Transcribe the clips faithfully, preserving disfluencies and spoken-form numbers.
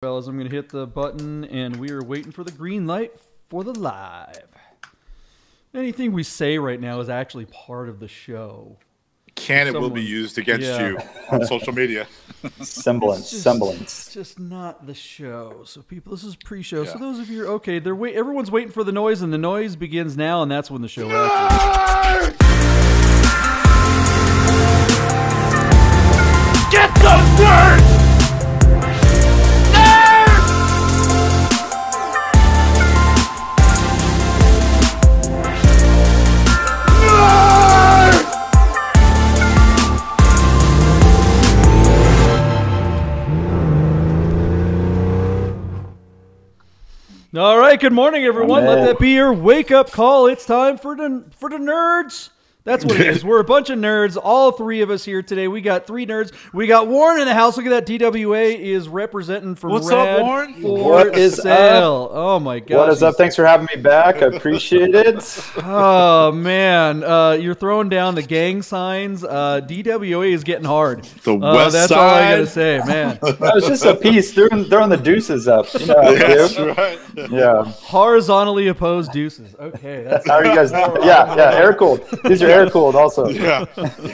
Fellas, I'm going to hit the button, and we are waiting for the green light for the live. Anything we say right now is actually part of the show. Can it Someone, will be used against yeah. you on social media. Semblance, It's just, semblance. It's just not the show. So people, this is pre-show. Yeah. So those of you, okay, they're wait. Everyone's waiting for the noise, and the noise begins now, and that's when the show actually. Get those nerds! All right, good morning, everyone. Amen. Let that be your wake-up call. It's time for the for the nerds. That's what it is. We're a bunch of nerds, all three of us here today. We got three nerds. We got Warren in the house. Look at that. D W A is representing from What's Rad up, Warren? for What is sale. Oh, my God. What is up? Thanks for having me back. I appreciate it. Oh, man. Uh, you're throwing down the gang signs. Uh, D W A is getting hard. The Uh, West that's all I got to Side. say, man. That was just a piece. Throwing, throwing the deuces up. You know how That's to do. right. Yeah. Horizontally opposed deuces. Okay. That's How are you guys? Yeah, yeah. Air cooled. These are air cooled also. Yeah.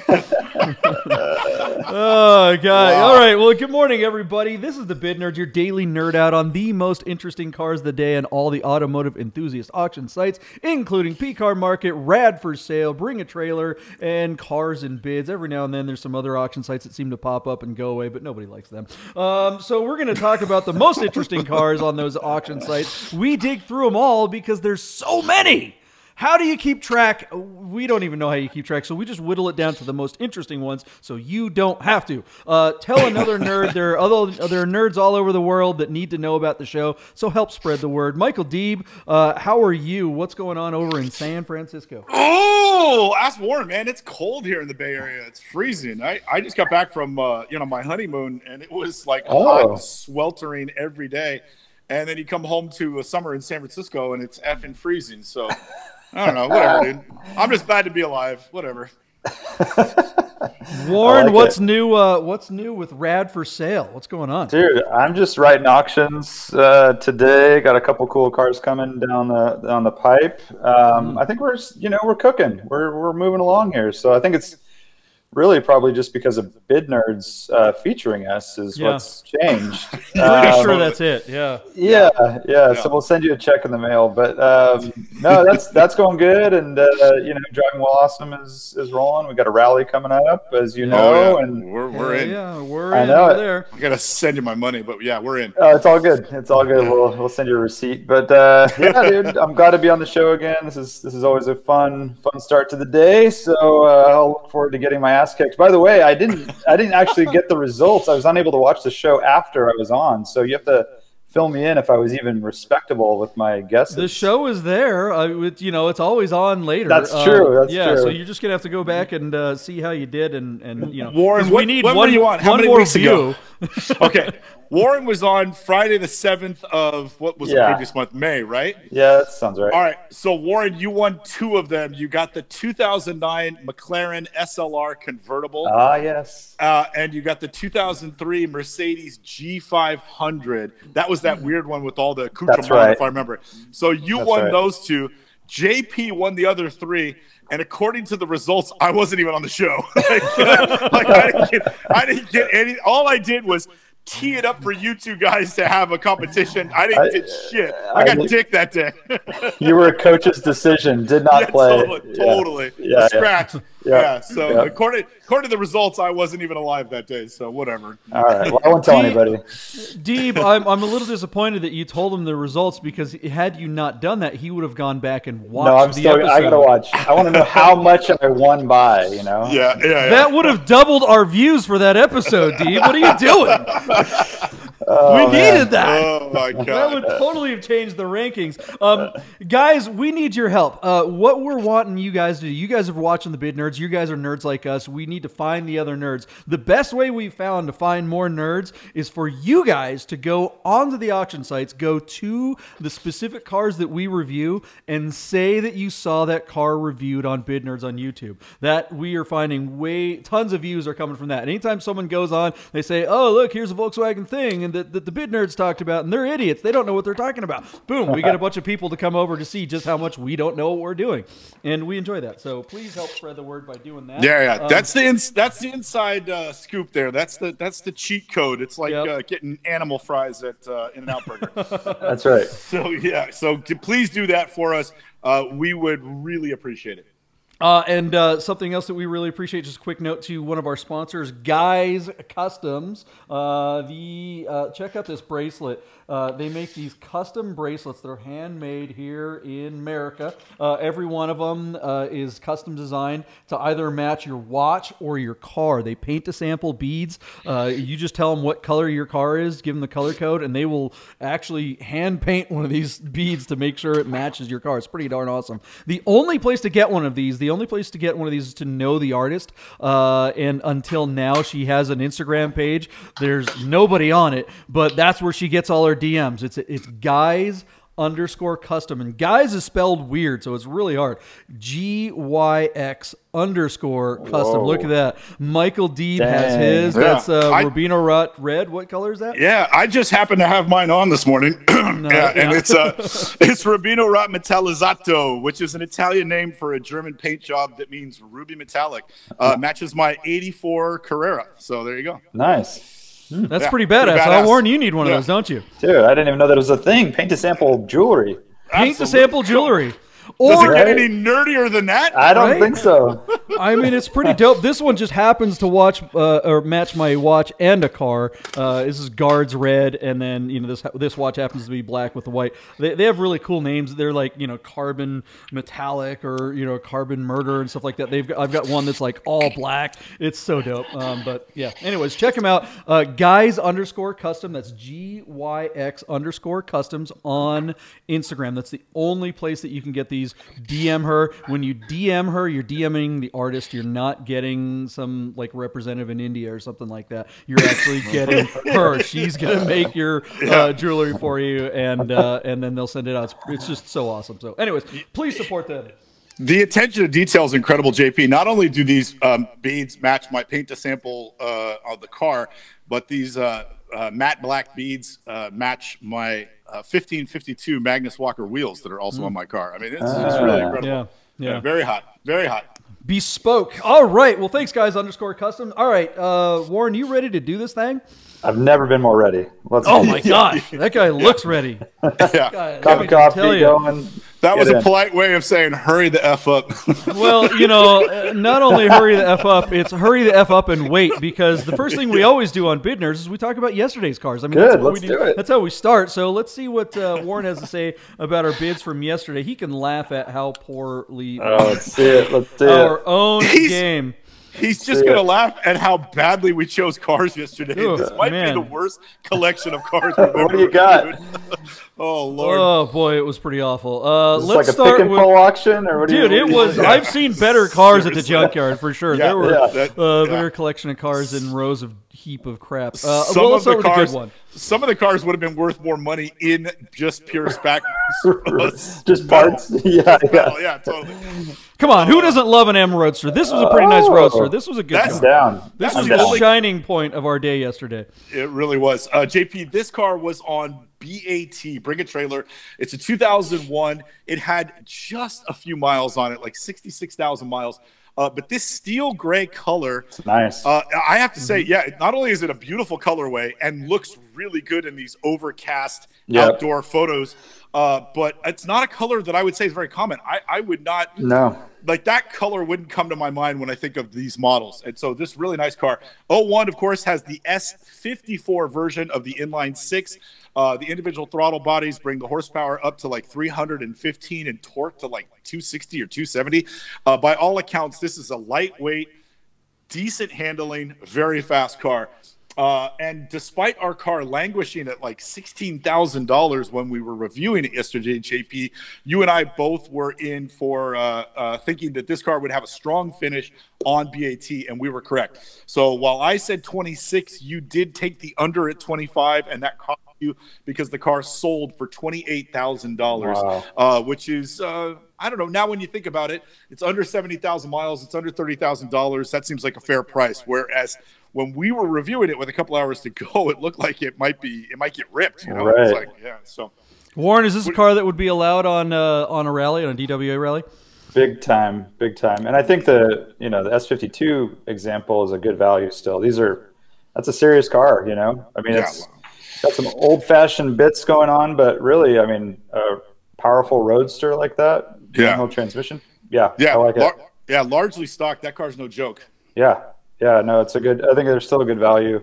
Oh, God. Wow. All right. Well, good morning, everybody. This is the Bid Nerds, your daily nerd out on the most interesting cars of the day and all the automotive enthusiast auction sites, including P Car Market, Rad for Sale, Bring a Trailer, and Cars and Bids. Every now and then there's some other auction sites that seem to pop up and go away, but nobody likes them. Um, so we're going to talk about the most interesting cars on those auction sites. We dig through them all because there's so many. How do you keep track? We don't even know how you keep track, so we just whittle it down to the most interesting ones so you don't have to. Uh, tell another nerd. There are, other, there are nerds all over the world that need to know about the show, so help spread the word. Michael Deeb, uh, how are you? What's going on over in San Francisco? Oh, ask Warren, man. It's cold here in the Bay Area. It's freezing. I, I just got back from uh, you know my honeymoon, and it was like Oh. hot, sweltering every day. And then you come home to a summer in San Francisco, and it's effing freezing. So I don't know. Whatever, dude. I'm just glad to be alive. Whatever. Warren, like what's it. new? Uh, what's new with Rad for Sale? What's going on? Dude, I'm just writing auctions uh, today. Got a couple cool cars coming down the down the pipe. Um, I think we're you know we're cooking. We're we're moving along here. So I think it's really probably just because of Bid Nerds uh, featuring us is Yeah. what's changed. Pretty Um, sure that's it. Yeah. Yeah, yeah, Yeah. So we'll send you a check in the mail. But um, no, that's that's going good, and uh, you know, Driving Well Awesome is is rolling. We got a rally coming up, as you know, Oh, yeah. and we're we're Yeah, in. Yeah, we're I in know over it. there. I gotta send you my money, but yeah, we're in. uh, it's all good. It's all good. We'll we'll send you a receipt. But uh, yeah, dude, I'm glad to be on the show again. This is this is always a fun fun start to the day. So uh, I'll look forward to getting my ass kicked. By the way, I didn't I didn't actually get the results. I was unable to watch the show after I was on. So you have to fill me in if I was even respectable with my guesses. The show is there. Uh, it, you know, it's always on later. That's Um, true, that's yeah, true. so you're just gonna have to go back and uh, see how you did, and and you know, Warren, 'cause what- we need when were one, you on? How one many more weeks view. ago? Okay, Warren was on Friday the seventh of what was the Yeah. previous month, May, right? Yeah, that sounds right. All right, so Warren, you won two of them. You got the two thousand nine McLaren S L R convertible, Ah, yes. uh, and you got the two thousand three Mercedes G five hundred. That was that weird one with all the accoutrements, right. if I remember. So you That's won right. those two. J P won the other three. And according to the results, I wasn't even on the show. like, like, I, didn't get, I didn't get any. All I did was tee it up for you two guys to have a competition. I didn't I- did shit. I got I- dick that day. You were a coach's decision. Did not Yeah, play. Totally. Yeah. totally. Yeah, yeah. Scratch. Yeah. Yeah. So Yeah. according according to the results, I wasn't even alive that day. So whatever. All right. Well, I won't tell Dee- anybody. Deeb, I'm I'm a little disappointed that you told him the results, because had you not done that, he would have gone back and watched No, I'm the still. episode. I gotta watch. I want to know how much I won by. You know. Yeah. Yeah. yeah. That would have doubled our views for that episode, Deeb. What are you doing? Oh, we man. needed that. Oh my That god. would totally have changed the rankings. Um, guys, we need your help. Uh, what we're wanting you guys to do, you guys are watching the Bid Nerds. You guys are nerds like us. We need to find the other nerds. The best way we've found to find more nerds is for you guys to go onto the auction sites, go to the specific cars that we review, and say that you saw that car reviewed on Bid Nerds on YouTube. That we are finding way, tons of views are coming from that. Anytime someone goes on, they say, oh, look, here's a Volkswagen thing, and that, that the Bid Nerds talked about, and they're idiots. They don't know what they're talking about. Boom, we get a bunch of people to come over to see just how much we don't know what we're doing, and we enjoy that. So please help spread the word by doing that. Yeah, yeah. Um, that's the ins- that's the inside uh, scoop there. That's the that's the cheat code. It's like Yep. uh, getting animal fries at uh, In-N-Out Burger. That's right. So yeah, so d- please do that for us. Uh, we would really appreciate it. Uh, and uh, something else that we really appreciate, just a quick note to one of our sponsors, Guys Customs. Uh, the uh, check out this bracelet. Uh, they make these custom bracelets that are handmade here in America. Uh, every one of them uh, is custom designed to either match your watch or your car. They paint to sample beads. Uh, you just tell them what color your car is, give them the color code, and they will actually hand paint one of these beads to make sure it matches your car. It's pretty darn awesome. The only place to get one of these, the only place to get one of these is to know the artist. Uh, and until now, she has an Instagram page. There's nobody on it, but that's where she gets all her D Ms. It's it's guys underscore custom, and guys is spelled weird, so it's really hard. G Y X underscore custom. Whoa. Look at that. Michael Deeb Dang. has his. Yeah. That's uh, I- Rubino Rut red. What color is that? Yeah, I just happen to have mine on this morning, yeah, and it's uh, it's Rubino Rot Metallizzato, which is an Italian name for a German paint job that means ruby metallic. Uh, matches my eighty-four Carrera. So there you go. Nice. That's Yeah, pretty pretty badass. badass. Huh? Warren, you need one Yeah. of those, don't you? Dude, I didn't even know that was a thing. Paint to sample jewelry. Paint to Absolutely. sample jewelry. Does it Or, get Right? any nerdier than that? I don't Right? think so. I mean, it's pretty dope. This one just happens to watch uh, or match my watch and a car. Uh, this is Guards red, and then you know this this watch happens to be black with the white. They, they have really cool names. They're like you know carbon metallic or you know carbon murder and stuff like that. They've got, I've got one that's like all black. It's so dope. Um, but yeah. Anyways, check them out. Uh, guys underscore custom. That's G Y X underscore customs on Instagram. That's the only place that you can get these. D M her. When you D M her, you're DMing the artist. You're not getting some like representative in India or something like that. You're actually getting her. She's gonna make your uh, jewelry for you, and uh, and then they'll send it out. It's, it's just so awesome. So, anyways, please support them. The attention to detail is incredible, J P. Not only do these um, beads match my paint to sample uh, of the car, but these uh, uh, matte black beads uh, match my uh, fifteen fifty-two Magnus Walker wheels that are also on my car. I mean, it's, it's really incredible. Yeah, yeah. Very hot. Very hot. Bespoke. All right. Well, thanks, guys. Underscore custom. All right, uh, Warren, you ready to do this thing? I've never been more ready. Let's Oh my gosh, that guy looks ready. Yeah. God, let Cup me of just tell coffee you. going. That was Get a in. polite way of saying hurry the F up. Well, you know, uh, not only hurry the F up, it's hurry the F up and wait, because the first thing we always do on Bid Nerds is we talk about yesterday's cars. I mean, Good, that's what let's we do. do it. That's how we start. So let's see what uh, Warren has to say about our bids from yesterday. He can laugh at how poorly Oh, let's see it. Let's see our it. own He's- game. He's just See going to it. laugh at how badly we chose cars yesterday. Ooh, this might man. be the worst collection of cars we've ever What do you got? reviewed. Oh, Lord. Oh boy, it was pretty awful. Uh, Is this let's like a start pick and with. pull auction, or what? Dude, do you, it what do you- was. I've seen better cars at the Seriously. junkyard for sure. Yeah, there were yeah. That- uh, yeah. better collection of cars in rows of heap of crap. Uh, Some well, let's of the start with a cars, good one. some of the cars would have been worth more money in just pure spec. Just parts. Yeah, yeah. Oh, yeah, totally. Come on, who doesn't love an M Roadster? This was a pretty nice Oh. Roadster. This was a good That's car. Down. This that's was the the only- shining point of our day yesterday. It really was. Uh, J P, this car was on B A T, Bring a Trailer. It's a two thousand one. It had just a few miles on it, like sixty-six thousand miles. Uh, but this steel gray color, Nice. uh, I have to say, Mm-hmm. yeah, not only is it a beautiful colorway and looks really good in these overcast Yep. outdoor photos, uh, but it's not a color that I would say is very common. I, I would not no. like that color wouldn't come to my mind when I think of these models. And so this really nice car. oh one, of course, has the S fifty-four version of the inline six. Uh, the individual throttle bodies bring the horsepower up to like three hundred fifteen and torque to like two sixty or two seventy. Uh, by all accounts, this is a lightweight, decent handling, very fast car. Uh, and despite our car languishing at like sixteen thousand dollars when we were reviewing it yesterday, J P, you and I both were in for uh, uh, thinking that this car would have a strong finish on B A T, and we were correct. So while I said twenty-six, you did take the under at twenty-five, and that cost value because the car sold for twenty-eight thousand dollars, Wow. uh, which is, uh, I don't know. Now, when you think about it, it's under seventy thousand miles. It's under thirty thousand dollars. That seems like a fair price. Whereas when we were reviewing it with a couple hours to go, it looked like it might be, it might get ripped. You know, Right. it's like, yeah. So, Warren, is this a car that would be allowed on uh, on a rally, on a D W A rally? Big time, big time. And I think the you know the S fifty-two example is a good value still. These are that's a serious car, you know. I mean, Yeah. it's got some old-fashioned bits going on, but really, I mean, a powerful roadster like that, Yeah. manual transmission. Yeah, yeah, I like it. lar- yeah, largely stock. That car's no joke. Yeah, yeah, no, it's a good. I think there's still a good value,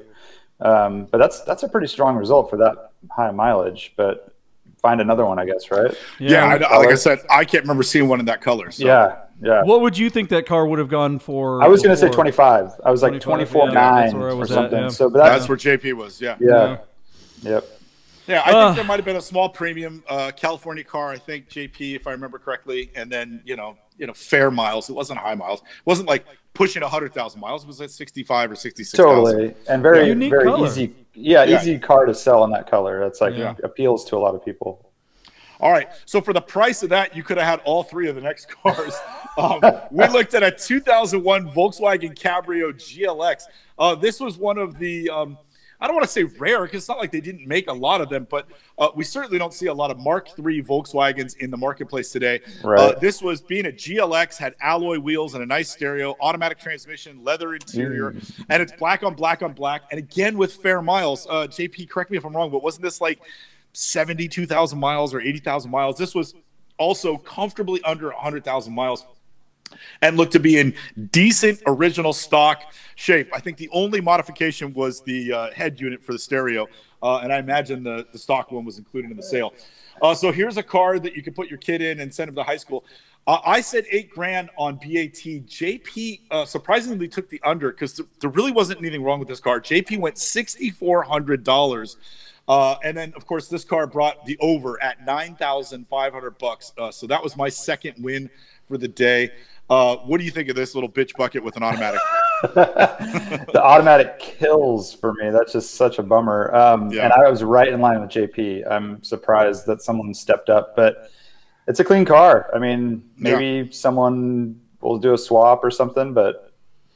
um, but that's that's a pretty strong result for that high mileage. But find another one, I guess, right? Yeah, I, like I said, I can't remember seeing one in that color. So. Yeah, yeah. What would you think that car would have gone for? I was going to say before? twenty-five. I was like twenty-five, twenty-four yeah, nine that's where I or was at, something. yeah. So, but that, That's where J P was. Yeah. yeah, yep. Yeah, I Uh, think there might have been a small premium uh, California car. I think J P, if I remember correctly, and then you know, you know, fair miles. It wasn't high miles. It wasn't like pushing a hundred thousand miles. It was like sixty-five or sixty-six. Totally, and very Unique very color. easy. Yeah, Yeah. easy car to sell in that color. That's like Yeah. appeals to a lot of people. All right. So for the price of that, you could have had all three of the next cars. Um, we looked at a two thousand one Volkswagen Cabrio G L X. Uh, this was one of the, um, I don't want to say rare because it's not like they didn't make a lot of them, but uh, we certainly don't see a lot of Mark three Volkswagens in the marketplace today. Right. Uh, this was being a G L X, had alloy wheels and a nice stereo, automatic transmission, leather interior, Mm. and it's black on black on black. And again, with fair miles. Uh, J P, correct me if I'm wrong, but wasn't this like seventy-two thousand miles or eighty thousand miles? This was also comfortably under one hundred thousand miles and looked to be in decent original stock shape. I think the only modification was the uh, head unit for the stereo, uh, and I imagine the, the stock one was included in the sale. Uh, so here's a car that you can put your kid in and send him to high school. Uh, I said eight grand on B A T. J P uh, surprisingly took the under because th- there really wasn't anything wrong with this car. J P went six thousand four hundred dollars. Uh, and then, of course, this car brought the over at nine thousand five hundred bucks. Uh, so that was my second win for the day. Uh, what do you think of this little bitch bucket with an automatic? The automatic kills for me. That's just such a bummer. Um, Yeah. And I was right in line with J P. I'm surprised that someone stepped up, but it's a clean car. I mean, maybe someone will do a swap or something, but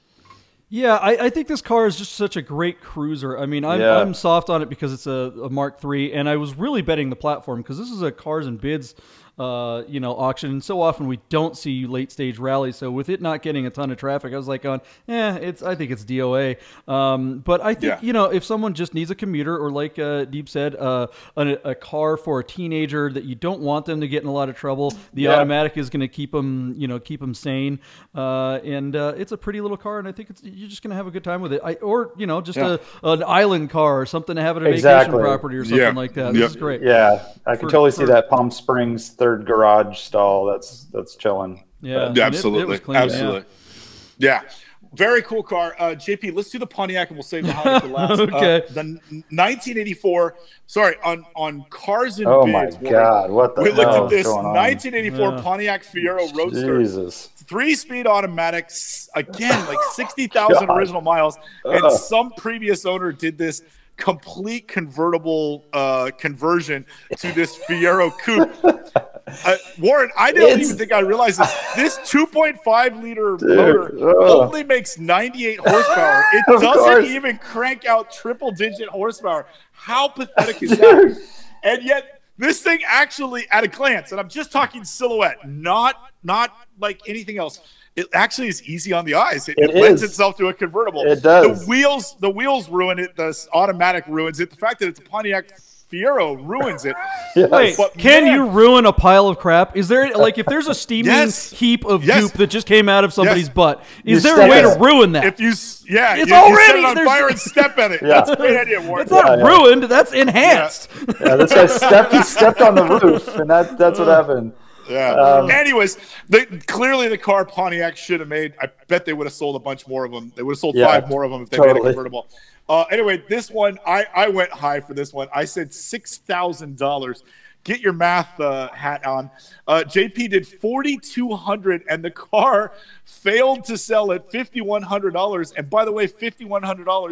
Yeah, I, I think this car is just such a great cruiser. I mean, I'm, Yeah. I'm soft on it because it's a, a Mark three, and I was really betting the platform because this is a cars and bids, uh, you know, auction. And so often we don't see late stage rallies. So with it not getting a ton of traffic, I was like, on, eh, it's. I think it's D O A. Um, but I think Yeah. you know, if someone just needs a commuter, or like uh, Deep said, uh, a, a car for a teenager that you don't want them to get in a lot of trouble, the Yeah. automatic is going to keep them, you know, keep them sane. Uh, and uh, it's a pretty little car, and I think it's you're just going to have a good time with it. I, or you know, just Yeah. a an island car or something to have at a Exactly. vacation property or something Yeah. like that. Yep. This is great. yeah, I can For- totally see for- that Palm Springs third garage stall. That's that's chilling. Yeah, But- and it- it Absolutely. was clean, yeah. Absolutely. Yeah. Very cool car. Uh, J P, let's do the Pontiac and we'll save the Honda for last. Okay. Uh, the n- nineteen eighty-four, sorry, on, on Cars and Oh Bids. my Warren, God, what the We looked hell at is this going on? nineteen eighty-four Yeah. Pontiac Fiero Roadster. Jesus. Three-speed automatics, again, like sixty thousand God. original miles. And Ugh. some previous owner did this complete convertible uh, conversion to this Fiero coupe. Uh, Warren, I don't It's- even think I realized this. This two point five liter Dude, motor ugh. only makes ninety-eight horsepower. It Of doesn't course. even crank out triple-digit horsepower. How pathetic is that? And yet, this thing actually, at a glance, and I'm just talking silhouette, not not like anything else. It actually is easy on the eyes. It, it, It lends is. itself to a convertible. It does. The wheels, the wheels ruin it. The automatic ruins it. The fact that it's a Pontiac Fiero ruins it. Yes. Wait, But can man- you ruin a pile of crap? Is there like if there's a steaming Yes. heap of Yes. goop that just came out of somebody's Yes. butt? You Is there a step way in to it. ruin that? If you, s- yeah, It's you, you set already- it on there's- fire and step in it. Yeah. That's a great idea, Warren. It's not Yeah, yeah. ruined. That's enhanced. Yeah, this guy stepped. He stepped on the roof, and that that's what happened. Yeah. Um, Anyways, the, clearly the car Pontiac should have made. I bet they would have sold a bunch more of them. They would have sold Yeah, five more of them if they made a totally. convertible. Uh, anyway, this one I, I went high for this one. I said six thousand dollars. Get your math uh, hat on. Uh, J P did forty-two hundred, and the car failed to sell at fifty-one hundred dollars. And by the way, fifty-one hundred dollars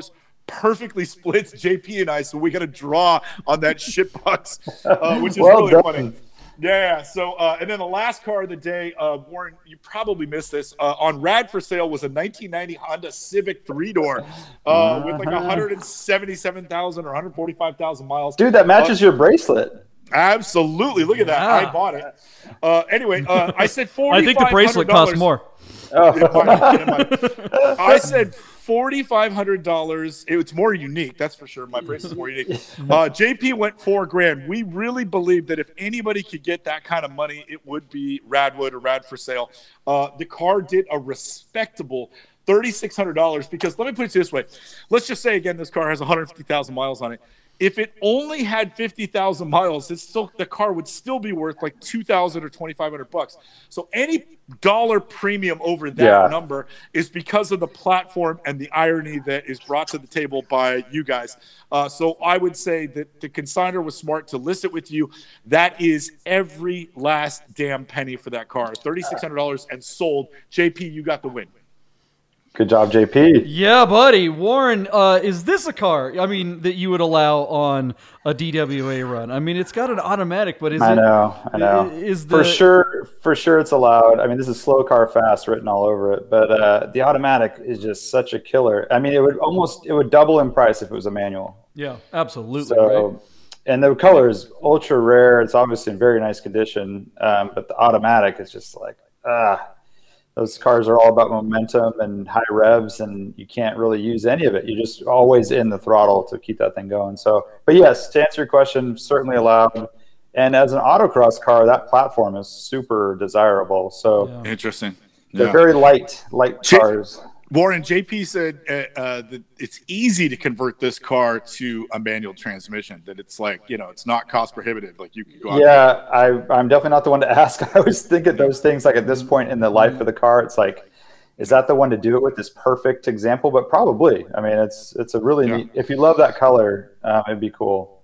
perfectly splits J P and I, so we got a draw on that shitbox, uh, which is Well really done. funny. Yeah, so, uh, and then the last car of the day, uh, Warren, you probably missed this. Uh, on Rad for Sale was a nineteen ninety Honda Civic three-door uh, uh-huh. with like one hundred seventy-seven thousand or one hundred forty-five thousand miles. Dude, that matches uh, your bracelet. Absolutely. Look at that. Yeah. I bought it. Uh, anyway, uh, I said forty-five hundred dollars. I think the bracelet costs more. Oh. It might, it might. I said forty-five hundred dollars. It's more unique, that's for sure. My bracelet's more unique. Uh, J P went four grand. We really believe that if anybody could get that kind of money, it would be Radwood or Rad for Sale. Uh, the car did a respectable thirty-six hundred dollars because let me put it this way. Let's just say, again, this car has one hundred fifty thousand miles on it. If it only had fifty thousand miles, it's still the car would still be worth like two thousand or twenty-five hundred bucks. So any dollar premium over that yeah. number is because of the platform and the irony that is brought to the table by you guys. Uh, so I would say that the consignor was smart to list it with you. That is every last damn penny for that car. thirty-six hundred dollars and sold. J P, you got the win. Good job, J P. Yeah, buddy. Warren, uh, is this a car, I mean, that you would allow on a D W A run? I mean, it's got an automatic, but is I it... know, I know. Is the, for sure, for sure it's allowed. I mean, this is slow car fast written all over it, but uh, the automatic is just such a killer. I mean, it would almost, it would double in price if it was a manual. Yeah, absolutely, so, right? And the color is ultra rare. It's obviously in very nice condition, um, but the automatic is just like, ah. Those cars are all about momentum and high revs, and you can't really use any of it. You're just always in the throttle to keep that thing going. So, but yes, to answer your question, certainly allowed. And as an autocross car, that platform is super desirable. So yeah. Interesting. They're yeah. very light, light cars. Warren, J P said uh, uh, that it's easy to convert this car to a manual transmission, that it's like, you know, it's not cost prohibitive. Like you could go out Yeah, I, I'm definitely not the one to ask. I always think of those things like at this point in the life of the car, it's like, is that the one to do it with, this perfect example? But probably. I mean, it's it's a really yeah. neat, if you love that color, um, it'd be cool.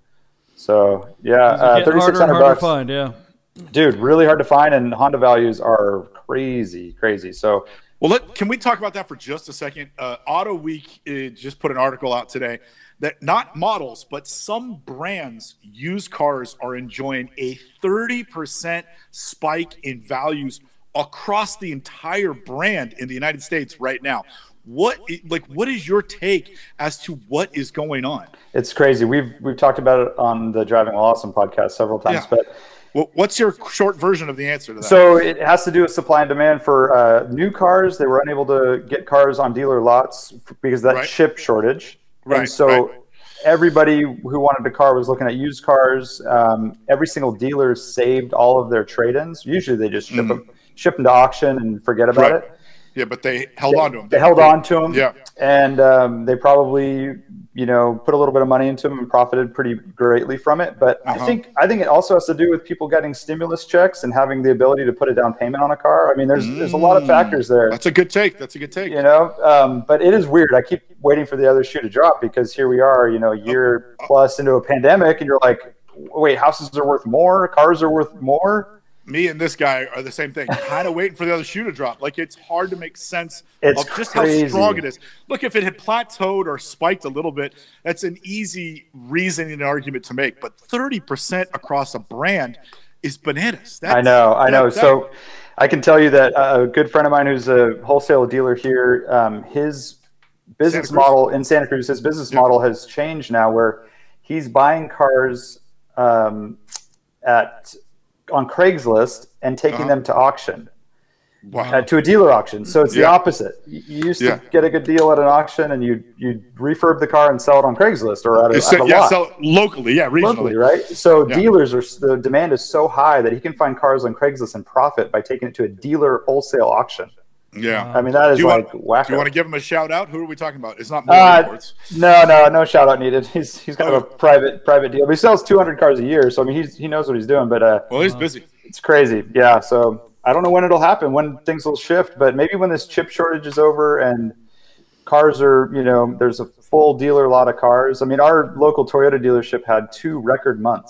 So, yeah, uh, thirty-six hundred bucks. To find, yeah. Dude, really hard to find, and Honda values are crazy, crazy. So, well, let, can we talk about that for just a second? Uh, Auto Week uh, just put an article out today that not models, but some brands, used cars, are enjoying a thirty percent spike in values across the entire brand in the United States right now. What, like, what is your take as to what is going on? It's crazy. We've we've talked about it on the Driving While Awesome podcast several times, yeah. but. Well, what's your short version of the answer to that? So it has to do with supply and demand for uh, new cars. They were unable to get cars on dealer lots because of that right. chip shortage. Right. And so right. everybody who wanted a car was looking at used cars. Um, every single dealer saved all of their trade-ins. Usually they just ship, mm. them, ship them to auction and forget about right. it. Yeah, but they held they, on to them. They, they held they, on to them. Yeah. And um, they probably, you know, put a little bit of money into them and profited pretty greatly from it. But uh-huh. I think I think it also has to do with people getting stimulus checks and having the ability to put a down payment on a car. I mean, there's mm. there's a lot of factors there. That's a good take. That's a good take. You know, um, but it is weird. I keep waiting for the other shoe to drop because here we are, you know, a year oh. plus into a pandemic, and you're like, wait, houses are worth more, cars are worth more. Me and this guy are the same thing, kind of waiting for the other shoe to drop. Like, it's hard to make sense it's of just crazy. how strong it is. Look, if it had plateaued or spiked a little bit, that's an easy reasoning and argument to make. But thirty percent across a brand is bananas. That's, I know, I know. That, so I can tell you that a good friend of mine who's a wholesale dealer here, um, his business model in Santa Cruz, his business yep. model has changed now where he's buying cars um, at – on Craigslist and taking uh-huh. them to auction, wow. uh, to a dealer auction. So it's yeah. the opposite. You used yeah. to get a good deal at an auction and you you refurb the car and sell it on Craigslist or at a, so, at a yeah, lot. sell it locally, yeah, regionally. Locally, right? So yeah. dealers are, the demand is so high that he can find cars on Craigslist and profit by taking it to a dealer wholesale auction. Yeah, I mean that is do like want, wacko. Do you want to give him a shout out? Who are we talking about? It's not uh, imports. No, no, no shout out needed. He's he's got oh. a private private deal, but he sells two hundred cars a year. So I mean he's he knows what he's doing. But uh, well, he's busy. It's crazy. Yeah. So I don't know when it'll happen, when things will shift, but maybe when this chip shortage is over and cars are, you know, there's a full dealer lot of cars. I mean, our local Toyota dealership had two record months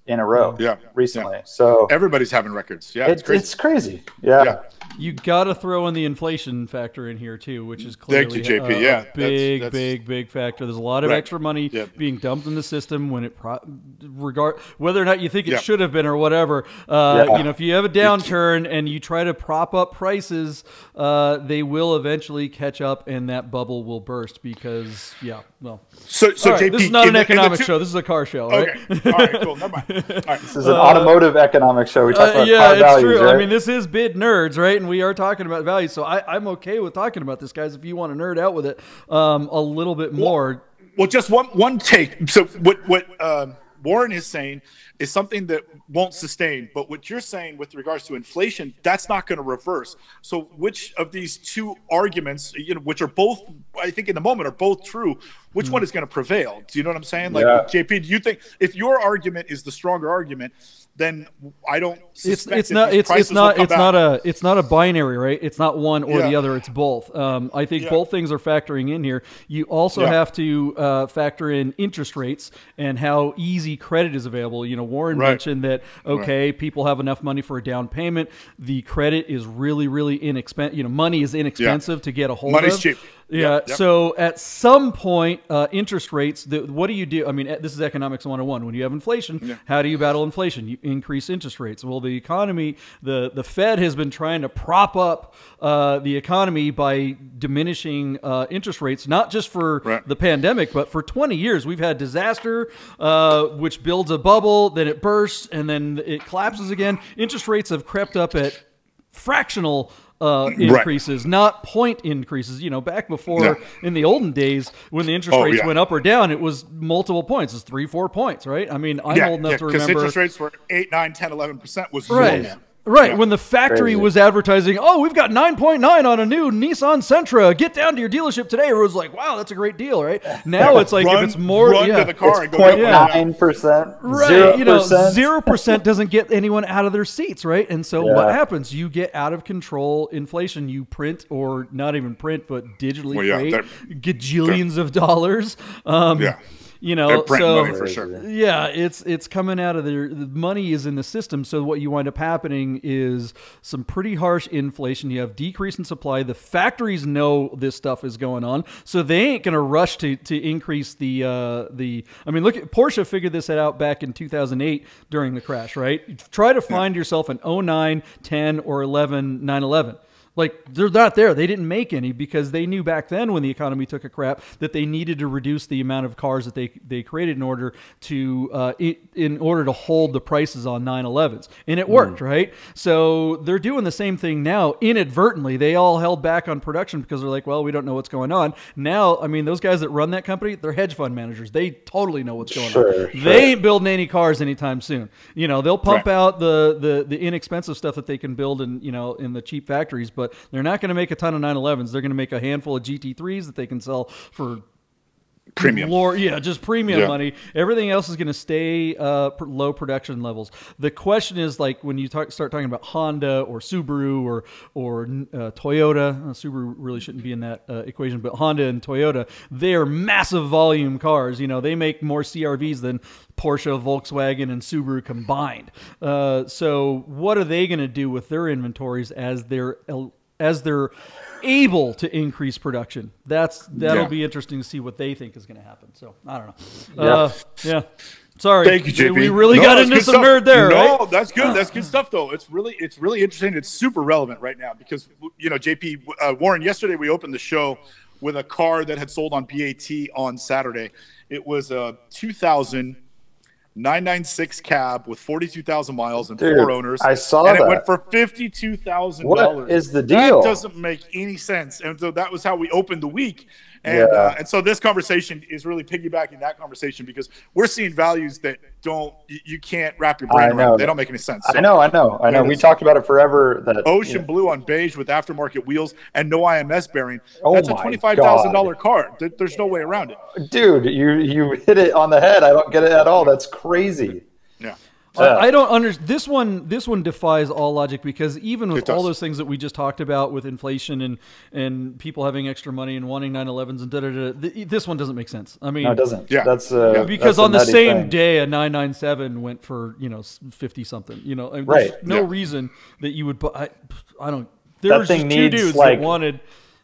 in a row Yeah. recently. Yeah. So everybody's having records. Yeah, it's, it's crazy. it's crazy. Yeah. Yeah. You got to throw in the inflation factor in here too, which is Thank clearly you, J P. uh, Yeah, a big, that's- that's- big, big factor. There's a lot of Right. extra money Yeah. being dumped in the system when it pro- regard whether or not you think it Yeah. should have been or whatever. Uh, Yeah. You know, if you have a downturn and you try to prop up prices, uh, they will eventually catch up, and that bubble will burst because, yeah, well. So, so All right, J P, this is not in an the- in the economic two- show. This is a car show. Right? Okay. All right. Cool. Never mind. All right. This is an automotive economic show. We talk Uh, about yeah, car it's values, true. right? I mean, this is Bid Nerds, right? And we are talking about value. So I, I'm okay with talking about this, guys, if you want to nerd out with it um, a little bit more. Well, just one one take. So what what um, Warren is saying is something that won't sustain. But what you're saying with regards to inflation, that's not going to reverse. So which of these two arguments, you know, which are both, I think in the moment are both true, which mm. one is going to prevail? Do you know what I'm saying? Like, yeah. J P, do you think if your argument is the stronger argument, then I don't It's it's not it's it's not it's not a it's not a binary, right? It's not one or yeah. the other. It's both. Um, I think yeah. both things are factoring in here. You also yeah. have to uh, factor in interest rates and how easy credit is available. You know, Warren right. mentioned that okay, right. people have enough money for a down payment. The credit is really really inexpensive. You know, money is inexpensive yeah. to get a hold Money's of. cheap. Yeah. Yep, yep. So at some point, uh, interest rates. The, what do you do? I mean, this is economics one oh one. When you have inflation, yeah. how do you battle inflation? You increase interest rates. Well, the economy, the the Fed has been trying to prop up uh, the economy by diminishing uh, interest rates, not just for right. the pandemic, but for twenty years. We've had disaster, uh, which builds a bubble, then it bursts, and then it collapses again. Interest rates have crept up at fractional Uh, increases, right. not point increases. You know, back before no. in the olden days when the interest oh, rates yeah. went up or down, it was multiple points. It's three, four points, right? I mean, I'm yeah, old enough yeah, to remember. because interest rates were eight, nine, ten, eleven percent was right. normal. Right, yeah. when the factory Crazy. was advertising, oh, we've got nine point nine on a new Nissan Sentra. Get down to your dealership today. Everyone's like, wow, that's a great deal, right? Now it's like run, if it's more, run yeah. to the car and It's go zero point yeah. nine percent, Right, zero percent. you know, zero percent doesn't get anyone out of their seats, right? And so Yeah. what happens? You get out of control inflation. You print, or not even print, but digitally Well, yeah, create they're- gajillions of dollars. Um, Yeah. You know, They're printing so money for sure. yeah, it's it's coming out of there. The money is in the system. So what you wind up happening is some pretty harsh inflation. You have decrease in supply. The factories know this stuff is going on, so they ain't going to rush to to increase the uh, the. I mean, look at Porsche figured this out back in two thousand eight during the crash, right? Try to find yeah. yourself an oh nine, ten, or eleven nine eleven. Like, they're not there. They didn't make any because they knew back then when the economy took a crap that they needed to reduce the amount of cars that they they created in order to uh, it, in order to hold the prices on nine elevens. And it worked, mm. right? So they're doing the same thing now inadvertently. They all held back on production because they're like, well, we don't know what's going on. Now, I mean, those guys that run that company, they're hedge fund managers. They totally know what's going sure, on. Sure. They ain't building any cars anytime soon. You know, they'll pump right. out the, the, the inexpensive stuff that they can build in, you know, in the cheap factories, but they're not going to make a ton of nine elevens. They're going to make a handful of G T threes that they can sell for premium. Lore, yeah, just premium yeah. money. Everything else is going to stay uh, pr- low production levels. The question is, like, when you talk, start talking about Honda or Subaru or or uh, Toyota, uh, Subaru really shouldn't be in that uh, equation, but Honda and Toyota, they're massive volume cars. You know, they make more C R Vs than Porsche, Volkswagen, and Subaru combined. Uh, so what are they going to do with their inventories as they're as they're able to increase production? That's that'll yeah. be interesting to see what they think is going to happen. So I don't know. Yeah. Uh, yeah. Sorry. Thank you, J P. We really no, got into some stuff. nerd there, no, right? that's good. That's good stuff, though. It's really, it's really interesting. It's super relevant right now because, you know, J P uh, Warren. Yesterday we opened the show with a car that had sold on B A T on Saturday. It was a two thousand nine ninety-six cab with forty-two thousand miles and Dude, four owners. I saw and that. it went for fifty-two thousand dollars. What is the deal? That doesn't make any sense. And so that was how we opened the week. And, yeah. uh, and so this conversation is really piggybacking that conversation because we're seeing values that don't, you, you can't wrap your brain around. They don't make any sense. So, I know, I know, I know. We talked about it forever. That Ocean yeah. blue on beige with aftermarket wheels and no I M S bearing. Oh That's a my twenty-five thousand dollars God. car. There- There's no way around it. Dude, you you hit it on the head. I don't get it at all. That's crazy. Yeah. I, I don't understand this one. This one defies all logic because even with It does. all those things that we just talked about with inflation and and people having extra money and wanting nine elevens and da da da, th- this one doesn't make sense. I mean, No, it doesn't. Yeah. That's uh, because that's a on the nutty same thing. day, a nine ninety-seven went for you know fifty something. You know, I mean, Right. there's no Yeah. reason that you would. bu- I, I don't. There was thing just two needs, dudes like- that wanted.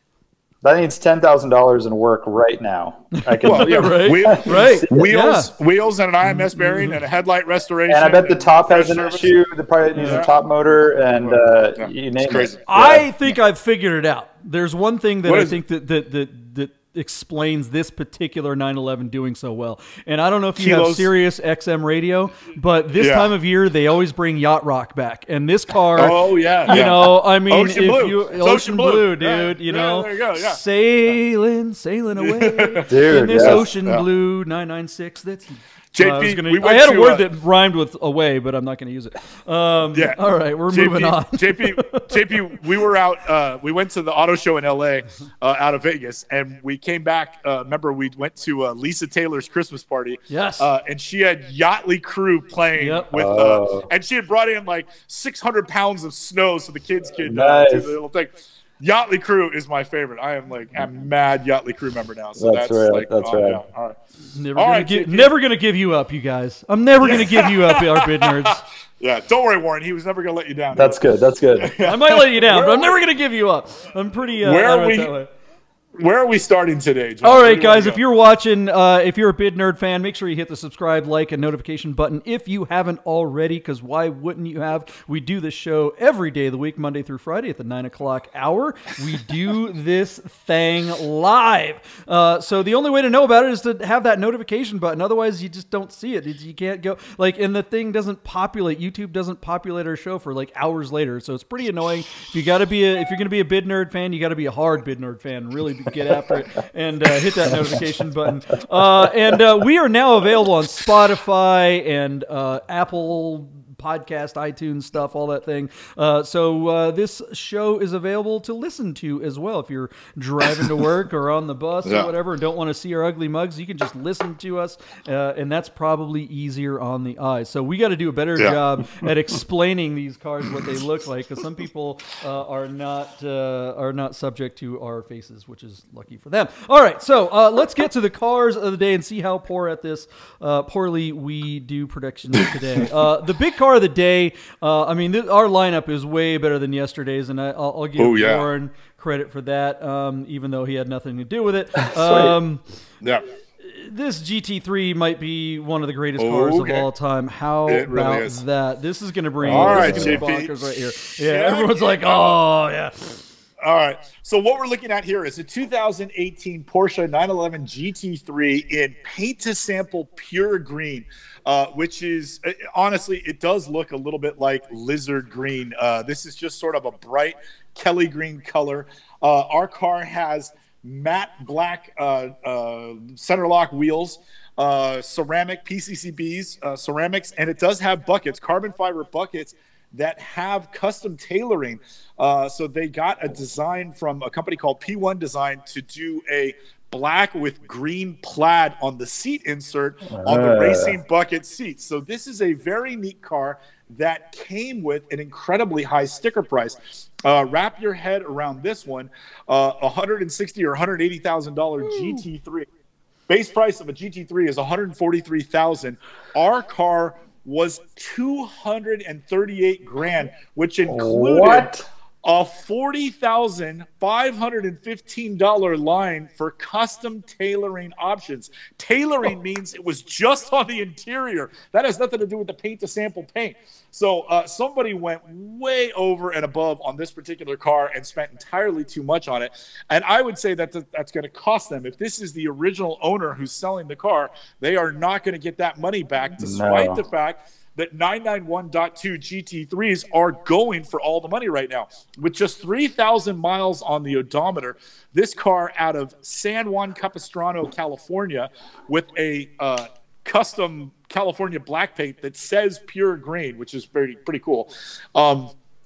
That needs ten thousand dollars in work right now. I can. Well, yeah, Right, wheel- right. Wheels, wheels, and an I M S bearing, and a headlight restoration. And I bet the top has an service. issue. The probably needs Yeah. a top motor, and uh, Yeah. you It's name crazy. it. I think I've figured it out. There's one thing that What I is think that, that that that explains this particular nine eleven doing so well. And I don't know if you have Kilos. Sirius X M radio, but this Yeah. time of year they always bring yacht rock back. And this car, Oh yeah, you yeah. know, I mean, Ocean if Blue. you It's Ocean, Ocean Blue, Blue. dude, Yeah. you Yeah, know, there you go, yeah. sailing, sailing away Dude, in this yes. Ocean Yeah. Blue nine ninety-six. That's J P, uh, I, was gonna, we I went had a to, word uh, that rhymed with away, but I'm not going to use it. Um, Yeah. All right, we're J P, moving on. J P, J P, we were out. Uh, we went to the auto show in L A, uh, out of Vegas, and we came back. Uh, remember, we went to uh, Lisa Taylor's Christmas party. Yes. Uh, and she had Yachtly Crew playing Yep. with, Oh. uh, and she had brought in like six hundred pounds of snow so the kids could uh, do Nice. the little thing. Yachtly Crew is my favorite. I am like a mad Yachtly Crew member now. So That's that's, right, like, that's oh, right. yeah. All right. Never All gonna right, give, J P. never gonna give you up, you guys. I'm never gonna give you up, our bid nerds. Yeah. Don't worry, Warren. He was never going to let you down. That's good. That's good. I might let you down, but I'm never gonna give you up. I'm pretty. Uh, Where are adamant we- that way. Where are we starting today, John? All Where right, do you wanna guys, go? if you're watching, uh, if you're a Bid Nerd fan, make sure you hit the subscribe, like, and notification button if you haven't already, because why wouldn't you have? We do this show every day of the week, Monday through Friday at the nine o'clock hour. We do this thing live. Uh, so the only way to know about it is to have that notification button. Otherwise, you just don't see it. You can't go, like, and the thing doesn't populate. YouTube doesn't populate our show for, like, hours later. So it's pretty annoying. If you got to be a, if you're going to be a Bid Nerd fan, you got to be a hard Bid Nerd fan, really get after it. And uh, hit that notification button. Uh, and uh, we are now available on Spotify and uh, Apple Podcast, iTunes stuff, all that thing. Uh, so uh, this show is available to listen to as well. If you're driving to work or on the bus Yeah. or whatever and don't want to see our ugly mugs, you can just listen to us. Uh, and that's probably easier on the eyes. So we got to do a better Yeah. job at explaining these cars, what they look like, because some people uh, are not uh, are not subject to our faces, which is lucky for them. All right, so uh, let's get to the cars of the day and see how poor at this uh, poorly we do predictions today. Uh, the big car of the day. Uh, I mean, th- our lineup is way better than yesterday's, and I, I'll, I'll give Oh, yeah. Warren credit for that, um, even though he had nothing to do with it. Um, Yeah. this G T three might be one of the greatest cars of Okay. all time. How It really about is. that? This is going to bring All this right, is gonna be J P. bonkers right here. Check Yeah, everyone's it like, out. oh yeah. All right. So what we're looking at here is a two thousand eighteen Porsche nine eleven G T three in paint to sample pure green, uh, which is uh, honestly, it does look a little bit like lizard green. Uh, this is just sort of a bright Kelly green color. Uh, our car has matte black uh, uh, center lock wheels, uh, ceramic P C C Bs, uh, ceramics, and it does have buckets, carbon fiber buckets that have custom tailoring. Uh, so they got a design from a company called P one Design to do a black with green plaid on the seat insert on the Uh. racing bucket seats. So this is a very neat car that came with an incredibly high sticker price. Uh, wrap your head around this one, uh, one hundred sixty thousand dollars or one hundred eighty thousand dollars G T three. Base price of a G T three is one hundred forty-three thousand dollars. Our car was two hundred thirty-eight grand, which included What? a forty thousand five hundred fifteen dollars line for custom tailoring options. Tailoring means it was just on the interior. That has nothing to do with the paint to sample paint. So uh, somebody went way over and above on this particular car and spent entirely too much on it. And I would say that th- that's going to cost them. If this is the original owner who's selling the car, they are not going to get that money back, despite No. the fact that nine ninety-one point two G T threes are going for all the money right now. With just three thousand miles on the odometer, this car out of San Juan Capistrano, California, with a uh, custom California black paint that says pure green, which is very pretty cool. Um,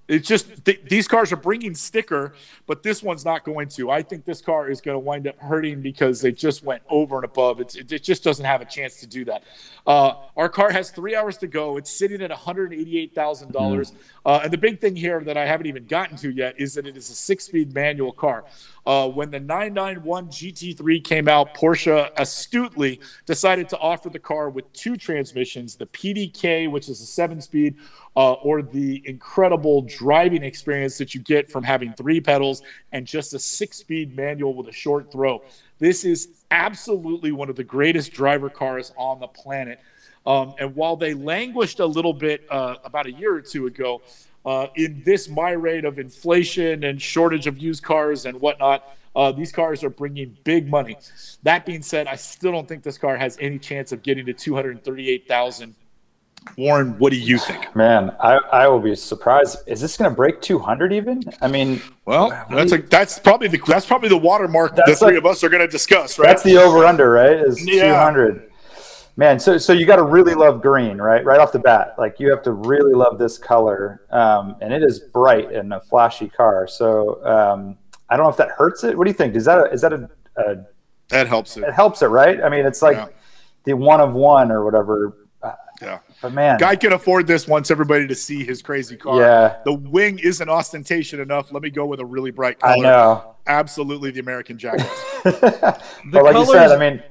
It's just th- these cars are bringing sticker, but this one's not going to. I think this car is going to wind up hurting because they just went over and above. It's, it, it just doesn't have a chance to do that. Uh, our car has three hours to go. It's sitting at one hundred eighty-eight thousand dollars. Mm. Uh, and the big thing here that I haven't even gotten to yet is that it is a six-speed manual car. Uh, when the nine ninety-one G T three came out, Porsche astutely decided to offer the car with two transmissions, the P D K, which is a seven-speed, uh, or the incredible driving experience that you get from having three pedals and just a six-speed manual with a short throw. This is absolutely one of the greatest driver cars on the planet. Um, and while they languished a little bit uh, about a year or two ago, uh, in this my rate of inflation and shortage of used cars and whatnot, uh, these cars are bringing big money. That being said, I still don't think this car has any chance of getting to two hundred thirty-eight thousand dollars. Warren, what do you think? Man, I, I will be surprised. Is this going to break two hundred even? I mean, well, that's a, that's probably the that's probably the watermark the three like, of us are going to discuss, right? That's the over under, right? Is yeah. two hundred. Man, so so you got to really love green, right? Right off the bat, like you have to really love this color, um, and it is bright and a flashy car. So um, I don't know if that hurts it. What do you think? Is that a, is that a, a that helps it? It helps it, right? I mean, it's like yeah. the one of one or whatever. Yeah. But man, guy can afford this. Wants everybody to see his crazy car. Yeah. The wing isn't ostentation enough. Let me go with a really bright color. I know. Absolutely, the American Jackass. But like colors... you said, I mean,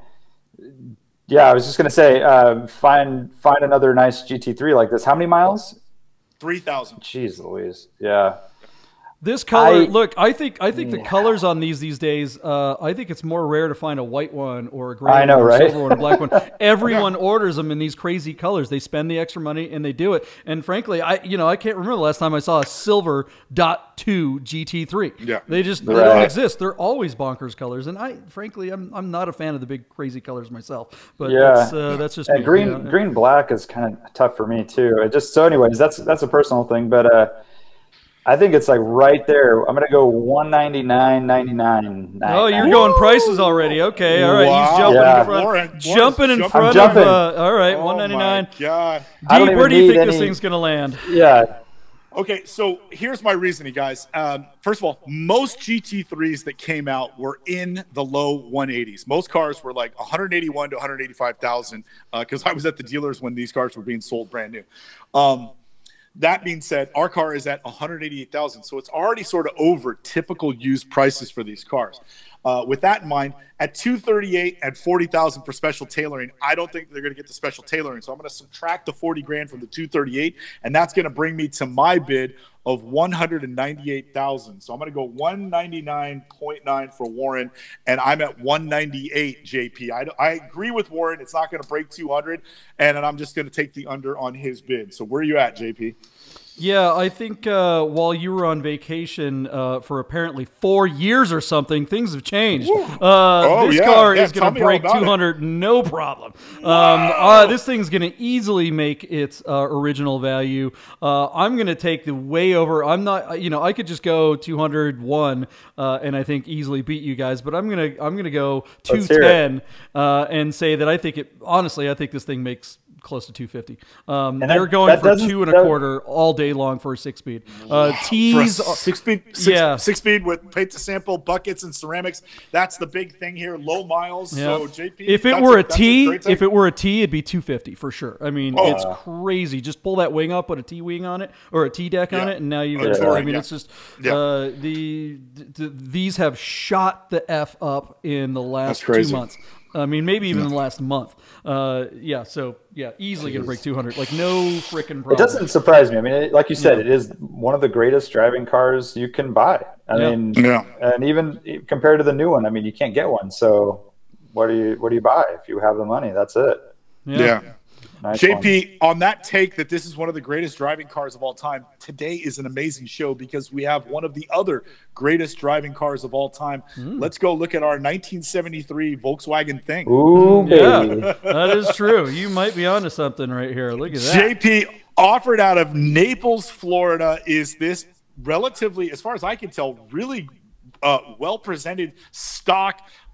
yeah, I was just gonna say, uh, find find another nice G T three like this. How many miles? Three thousand. Jeez Louise. Yeah. This color, I, look, I think I think yeah. the colors on these these days, uh, I think it's more rare to find a white one or a gray I know, one or right? a silver one or a black one. Everyone yeah. orders them in these crazy colors. They spend the extra money and they do it. And frankly, I you know I can't remember the last time I saw a silver dot two G T three. Yeah, they just right. they don't exist. They're always bonkers colors. And I frankly, I'm I'm not a fan of the big crazy colors myself. But yeah, that's, uh, that's just and me. green You know? green black is kind of tough for me too. It just so anyways, that's that's a personal thing, but. uh I think it's like right there. I'm gonna go one ninety nine ninety nine. Oh, you're going prices already. Okay, all right. Wow. He's jumping Yeah. in front. Warren, jumping in jumping. front jumping. of. Uh, all right, Oh one ninety nine. My God. I don't Deep, even where do you need think any- this thing's gonna land? Yeah. Okay, so here's my reasoning, guys. Um, first of all, most G T threes that came out were in the low one eighties. Most cars were like one eighty-one to one eighty-five thousand because uh, I was at the dealers when these cars were being sold brand new. Um, That being said, our car is at one hundred eighty-eight thousand dollars, so it's already sort of over typical used prices for these cars. Uh, with that in mind, at two thirty-eight and forty thousand for special tailoring, I don't think they're going to get the special tailoring. So I'm going to subtract the forty grand from the two thirty-eight, and that's going to bring me to my bid of one hundred ninety-eight thousand. So I'm going to go one ninety-nine point nine for Warren, and I'm at one ninety-eight, J P. I, I agree with Warren. It's not going to break two hundred, and, and I'm just going to take the under on his bid. So where are you at, J P? Yeah, I think uh, while you were on vacation uh, for apparently four years or something, things have changed. Uh, oh, this yeah. car yeah, is going to break two hundred, no problem. Wow. Um, uh, this thing's going to easily make its uh, original value. Uh, I'm going to take the way over. I'm not, you know, I could just go two hundred one uh, and I think easily beat you guys, but I'm going to I'm going to go two ten uh, and say that I think it. Honestly, I think this thing makes close to two fifty. Um, And they're that- going that for doesn't- two and a that- quarter all day long for a six speed. Uh, For a T's, six speed, six, yeah. six speed with paint to sample, buckets, and ceramics. That's the big thing here. Low miles. Yeah. So J P, if it that's were a, that's T, great take. if it were a T, it'd be two fifty for sure. I mean, Oh. it's crazy. Just pull that wing up, put a T wing on it or a T deck on Yeah. it, and now you. A I touring, mean, yeah. it's just Yeah. uh, the, the these have shot the f up in the last That's crazy. two months. I mean, maybe even in the last month. Uh, yeah, so yeah, easily gonna break two hundred. Like no freaking problem. It doesn't surprise me. I mean, it, like you said, it is one of the greatest driving cars you can buy. I Yeah. mean, Yeah. and even compared to the new one, I mean, you can't get one. So what do you what do you buy if you have the money? That's it. Yeah. Nice J one. P, on that take that this is one of the greatest driving cars of all time, today is an amazing show because we have one of the other greatest driving cars of all time. Mm. Let's go look at our nineteen seventy-three Volkswagen Thing. Ooh, baby. Yeah, that is true. You might be onto something right here. Look at that. J P, offered out of Naples, Florida, is this relatively, as far as I can tell, really uh, well-presented stock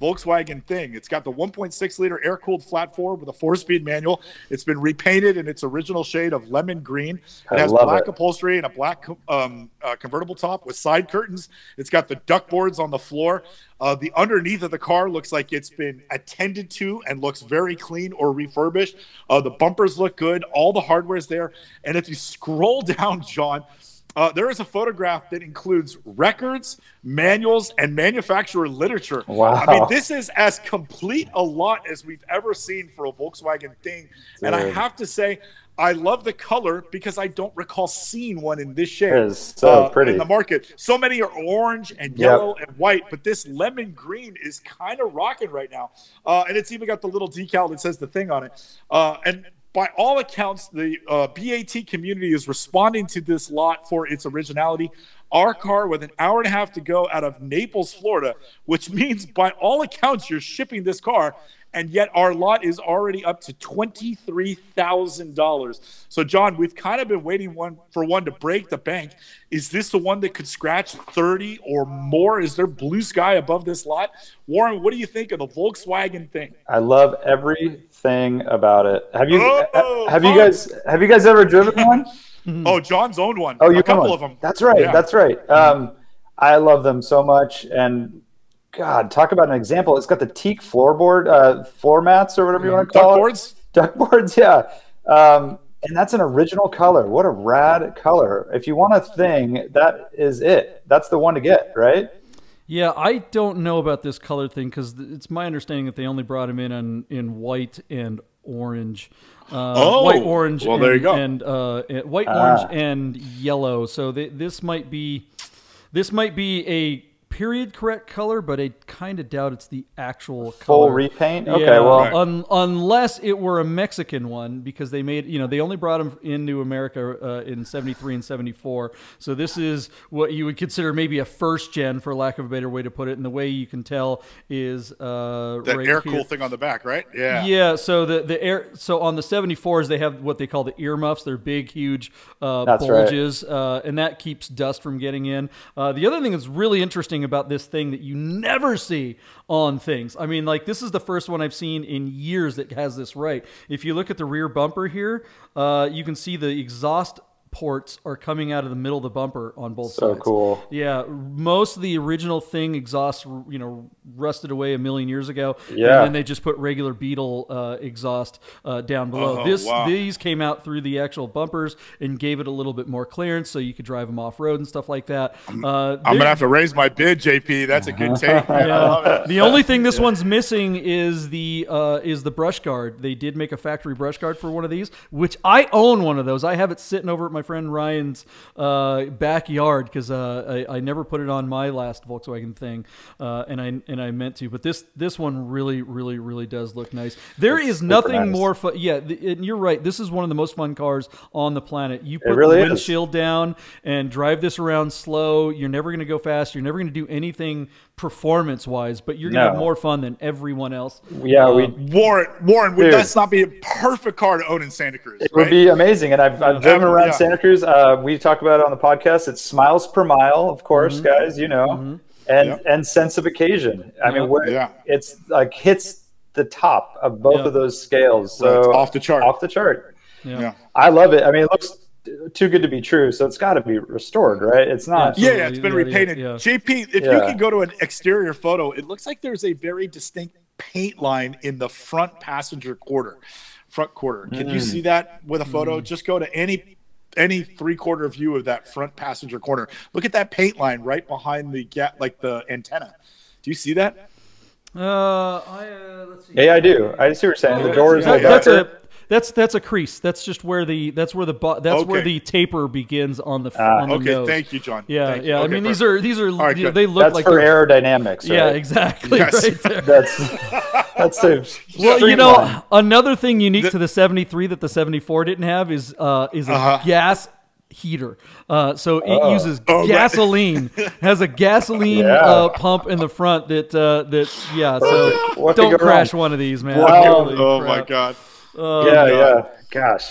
Volkswagen thing. It's got the one point six liter air-cooled flat four with a four-speed manual. It's been repainted in its original shade of lemon green. It I has love black it. upholstery and a black um, uh, convertible top with side curtains. It's got the duck boards on the floor. Uh, the underneath of the car looks like it's been attended to and looks very clean or refurbished. Uh, the bumpers look good. All the hardware is there. And if you scroll down, John, uh, there is a photograph that includes records, manuals, and manufacturer literature. Wow. I mean, this is as complete a lot as we've ever seen for a Volkswagen thing. Dude. And I have to say, I love the color because I don't recall seeing one in this shade. It is so uh, pretty in the market. So many are orange and yellow yep. and white, but this lemon green is kind of rocking right now. Uh, and it's even got the little decal that says the thing on it. Uh, and by all accounts, the uh, B A T community is responding to this lot for its originality. Our car with an hour and a half to go out of Naples, Florida, which means by all accounts you're shipping this car, and yet our lot is already up to twenty-three thousand dollars. So, John, we've kind of been waiting one for one to break the bank. Is this the one that could scratch thirty or more? Is there blue sky above this lot? Warren, what do you think of the Volkswagen thing? I love everything about it. Have you oh, have you guys have you guys ever driven one? Oh, John's owned one. Oh, you a couple one. of them. That's right. Yeah. That's right. Um, I love them so much. And God, talk about an example. It's got the teak floorboard, uh, floor mats or whatever you want to call Duck it. boards? Duck boards, yeah. Um, and that's an original color. What a rad color. If you want a thing, that is it. That's the one to get, right? Yeah, I don't know about this color thing because it's my understanding that they only brought him in on, in white and orange. Uh, oh, white, orange, well, and, there you go. And uh, white, ah. orange, and yellow. So they, this might be, this might be a period correct color, but I kind of doubt it's the actual full color. repaint. Okay, yeah, well, right. un, unless it were a Mexican one, because they made, you know, they only brought them into America uh, in seventy-three and seventy-four. So this is what you would consider maybe a first gen, for lack of a better way to put it. And the way you can tell is uh, that right air here. cool thing on the back, right? Yeah. Yeah. So the the air. So on the seventy-fours, they have what they call the earmuffs. They're big, huge uh, That's bulges, right. uh, and that keeps dust from getting in. Uh, the other thing that's really interesting about this thing that you never see on things. I mean, like, this is the first one I've seen in years that has this right. If you look at the rear bumper here, uh, you can see the exhaust ports are coming out of the middle of the bumper on both so sides. So cool. Yeah, most of the original thing exhaust, you know, rusted away a million years ago. Yeah. And then they just put regular Beetle uh, exhaust uh, down below. Oh, this wow. These came out through the actual bumpers and gave it a little bit more clearance so you could drive them off-road and stuff like that. Uh, I'm going to have to raise my bid, J P. That's a good take. Man. Yeah. I love it. The only thing this one's missing is the uh, is the brush guard. They did make a factory brush guard for one of these, which I own one of those. I have it sitting over at my friend Ryan's uh, backyard because uh, I, I never put it on my last Volkswagen thing, uh, and I and I meant to. But this this one really really really does look nice. There It's is nothing nice. more fun. Yeah, the, and you're right. This is one of the most fun cars on the planet. You put really the is. windshield down and drive this around slow. You're never going to go fast. You're never going to do anything performance wise, but you're going to No. have more fun than everyone else. Yeah, Uh, we Warren, Warren, would Dude. that not be a perfect car to own in Santa Cruz? It right? would be amazing, and I've, I've driven around Yeah. Santa Cruz. Uh, we talk about it on the podcast. It's miles per mile, of course, Mm-hmm. guys. You know, Mhm. and Yep. and sense of occasion. I Yeah. mean, where Yeah. it's like hits the top of both Yeah. of those scales. Right, So it's off the chart. Off the chart. Yeah. Yeah. I love it. I mean, it looks too good to be true. So it's got to be restored, right? It's not. Yeah, Absolutely. yeah, it's been Yeah, yeah, repainted. yeah. J P, if you Yeah. can go to an exterior photo, it looks like there's a very distinct paint line in the front passenger quarter, front quarter. Can you Mm. see that with a photo? Just go to any any three quarter view of that front passenger corner. Look at that paint line right behind the gap, like the antenna. Do you see that? Uh, I, uh, let's see. Yeah, I do. I see what you're saying. Oh, the door is yeah, a That- little that's darker. a that's that's a crease. That's just where the that's where the bu- that's where Okay. the taper begins on the Ah. on the Okay, nose. thank you, John. Yeah, Thank you. yeah. I Okay, mean, these perfect. are these are right, you know, good. they look That's like for they're- aerodynamics, right? Yeah, exactly. Yes. Right there. That's that's the Well, you streamline. know, another thing unique The- to the seventy-three that the seventy-four didn't have is uh, is a Uh-huh. gas heater. Uh, so it Oh. uses Oh, right. gasoline. Has a gasoline Yeah. uh, pump in the front that uh, that yeah. So What could don't go crash wrong? one of these, man. Wow. Holy Oh crap. my God. Oh, yeah, God. yeah. Gosh,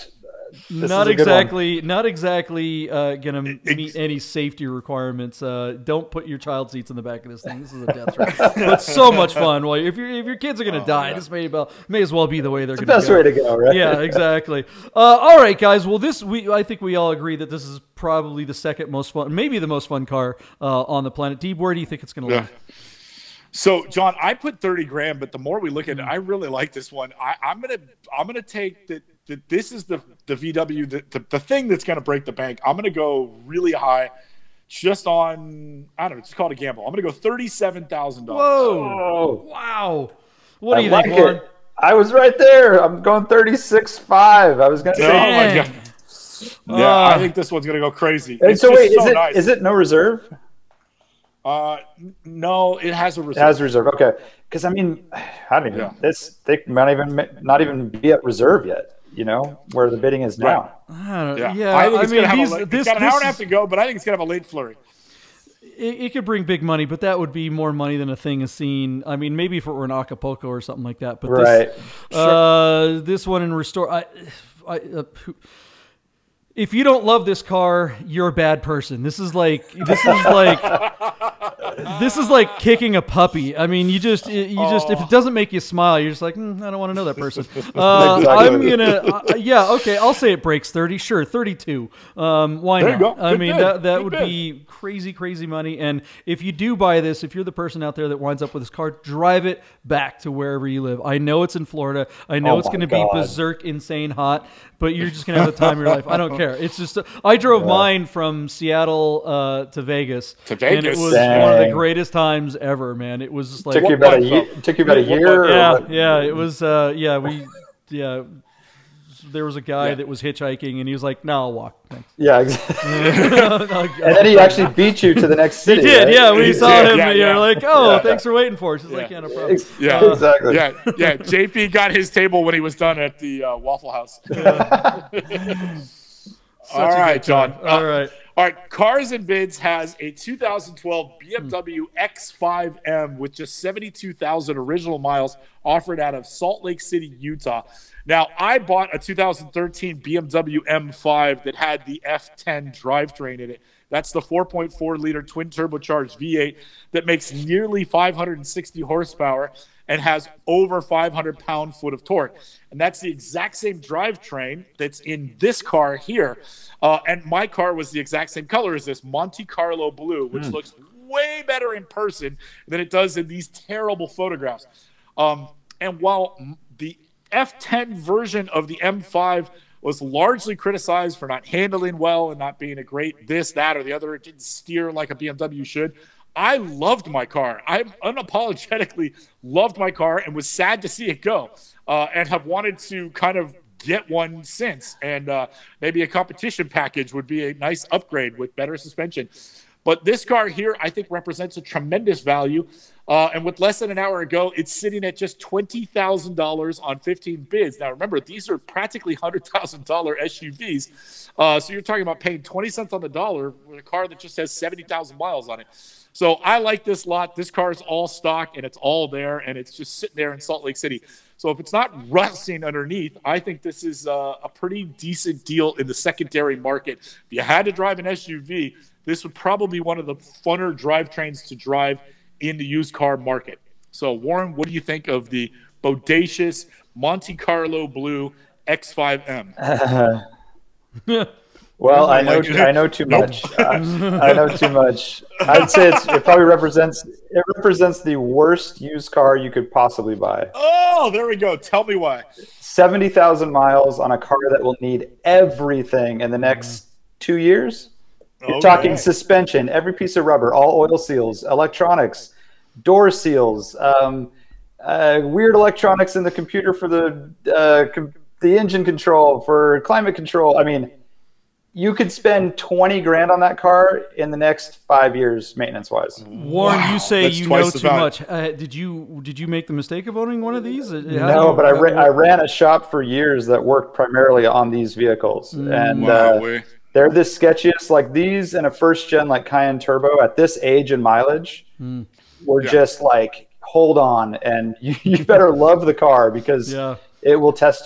This not is a good one. exactly, not exactly uh, gonna meet any safety requirements. Uh, don't put your child seats in the back of this thing. This is a death trap. But so much fun. Well, if your if your kids are gonna Oh, die, yeah. this may well may as well be the way they're It's the gonna best go. way to go, right? Yeah, exactly. Uh, all right, guys. Well, this we I think we all agree that this is probably the second most fun, maybe the most fun car uh, on the planet. Deeb, where do you think it's gonna Yeah. land? So, John, I put thirty grand, but the more we look at it, I really like this one. I, I'm gonna, I'm gonna take that. That this is the the V W, the, the the thing that's gonna break the bank. I'm gonna go really high, just on I don't know. It's called a gamble. I'm gonna go thirty-seven thousand dollars. Whoa! Oh, Wow! What do I you like think, Warren? it. I was right there. I'm going thirty-six five. I was going to Oh say. my Dang. god! Yeah, I Uh, think this one's gonna go crazy. And It's so just wait, so is it nice. is it no reserve? Uh, n- no, it has a It reserve. has reserve. Okay, because I mean, I don't even. Yeah. This they might even not even be at reserve yet. You know where the bidding is now. Right. I don't, Yeah, yeah. I think it's mean, gonna have these, a late, this, it's got an this hour and a half is- to go, but I think it's gonna have a late flurry. It, it could bring big money, but that would be more money than a thing is seen. I mean, maybe if it were in Acapulco or something like that. But Right. this, uh, this one in Restore, I, I, uh, who- if you don't love this car, you're a bad person. This is like this is like this is like kicking a puppy. I mean, you just you just if it doesn't make you smile, you're just like mm, I don't want to know that person. Uh, Exactly. I'm gonna uh, yeah okay. I'll say it breaks thirty. Sure, thirty-two. Um, why There you not? go. I Good mean bid. that that Good would bid. be crazy crazy money. And if you do buy this, if you're the person out there that winds up with this car, drive it back to wherever you live. I know it's in Florida. I know Oh it's my going to be God. berserk insane hot, but you're just going to have the time of your life. I don't care. It's just I drove mine from Seattle uh, to Vegas, To and it Vegas? was one of the Dang. great times ever, man. It was just like Took you What about a month, year. though? Took you about a What year. month? or yeah, what? yeah. It was uh, yeah we yeah. There was a guy Yeah. that was hitchhiking, and he was like, "No, I'll walk." Thanks. Yeah, exactly. and And then he actually beat you to the next He city. did, right? yeah. When He you saw did, him, yeah, you're yeah. like, "Oh, Yeah. thanks for waiting for us." He's like, Yeah. "Yeah, no problem." Ex- Yeah, exactly. Yeah, yeah. J P got his table when he was done at the uh, Waffle House. All Such a right, good time. John. All Uh, right. All right, Cars and Bids has a two thousand twelve B M W X five M with just seventy-two thousand original miles offered out of Salt Lake City, Utah. Now, I bought a two thousand thirteen B M W M five that had the F ten drivetrain in it. That's the four point four liter twin turbocharged V eight that makes nearly five hundred sixty horsepower and has over five hundred pound-foot of torque. And that's the exact same drivetrain that's in this car here. Uh, and my car was the exact same color as this, Monte Carlo blue, which looks way better in person than it does in these terrible photographs. Um, and while m- the F ten version of the M five was largely criticized for not handling well and not being a great this, that, or the other, it didn't steer like a B M W should, I loved my car. I unapologetically loved my car and was sad to see it go, uh, and have wanted to kind of get one since. And uh, maybe a competition package would be a nice upgrade with better suspension. But this car here, I think, represents a tremendous value. Uh, and with less than an hour ago, it's sitting at just twenty thousand dollars on fifteen bids. Now, remember, these are practically one hundred thousand dollars S U Vs. Uh, so you're talking about paying twenty cents on the dollar with a car that just has seventy thousand miles on it. So I like this lot. This car is all stock, and it's all there, and it's just sitting there in Salt Lake City. So if it's not rusting underneath, I think this is uh, a pretty decent deal in the secondary market. If you had to drive an S U V, this would probably be one of the funner drivetrains to drive in the used car market. So, Warren, what do you think of the bodacious Monte Carlo blue X five M? Well, I know Like- I know too much. I, I know too much. I'd say it's, it probably represents it represents the worst used car you could possibly buy. Oh, there we go. Tell me why. Seventy thousand miles on a car that will need everything in the next two years. You're Okay. talking suspension, every piece of rubber, all oil seals, electronics, door seals, um, uh, weird electronics in the computer for the uh, com- the engine control, for climate control. I mean, you could spend twenty grand on that car in the next five years, maintenance wise. Warren, Wow, you say that's you twice know the too value. much. Uh, did you did you make the mistake of owning one of these? It- it No, hasn't- but I, ra- I ran a shop for years that worked primarily on these vehicles, and Wow, uh, way. they're the sketchiest. Like these in a first gen like Cayenne Turbo at this age and mileage, were Yeah. just like, hold on, and you, you better love the car because Yeah. it will test you for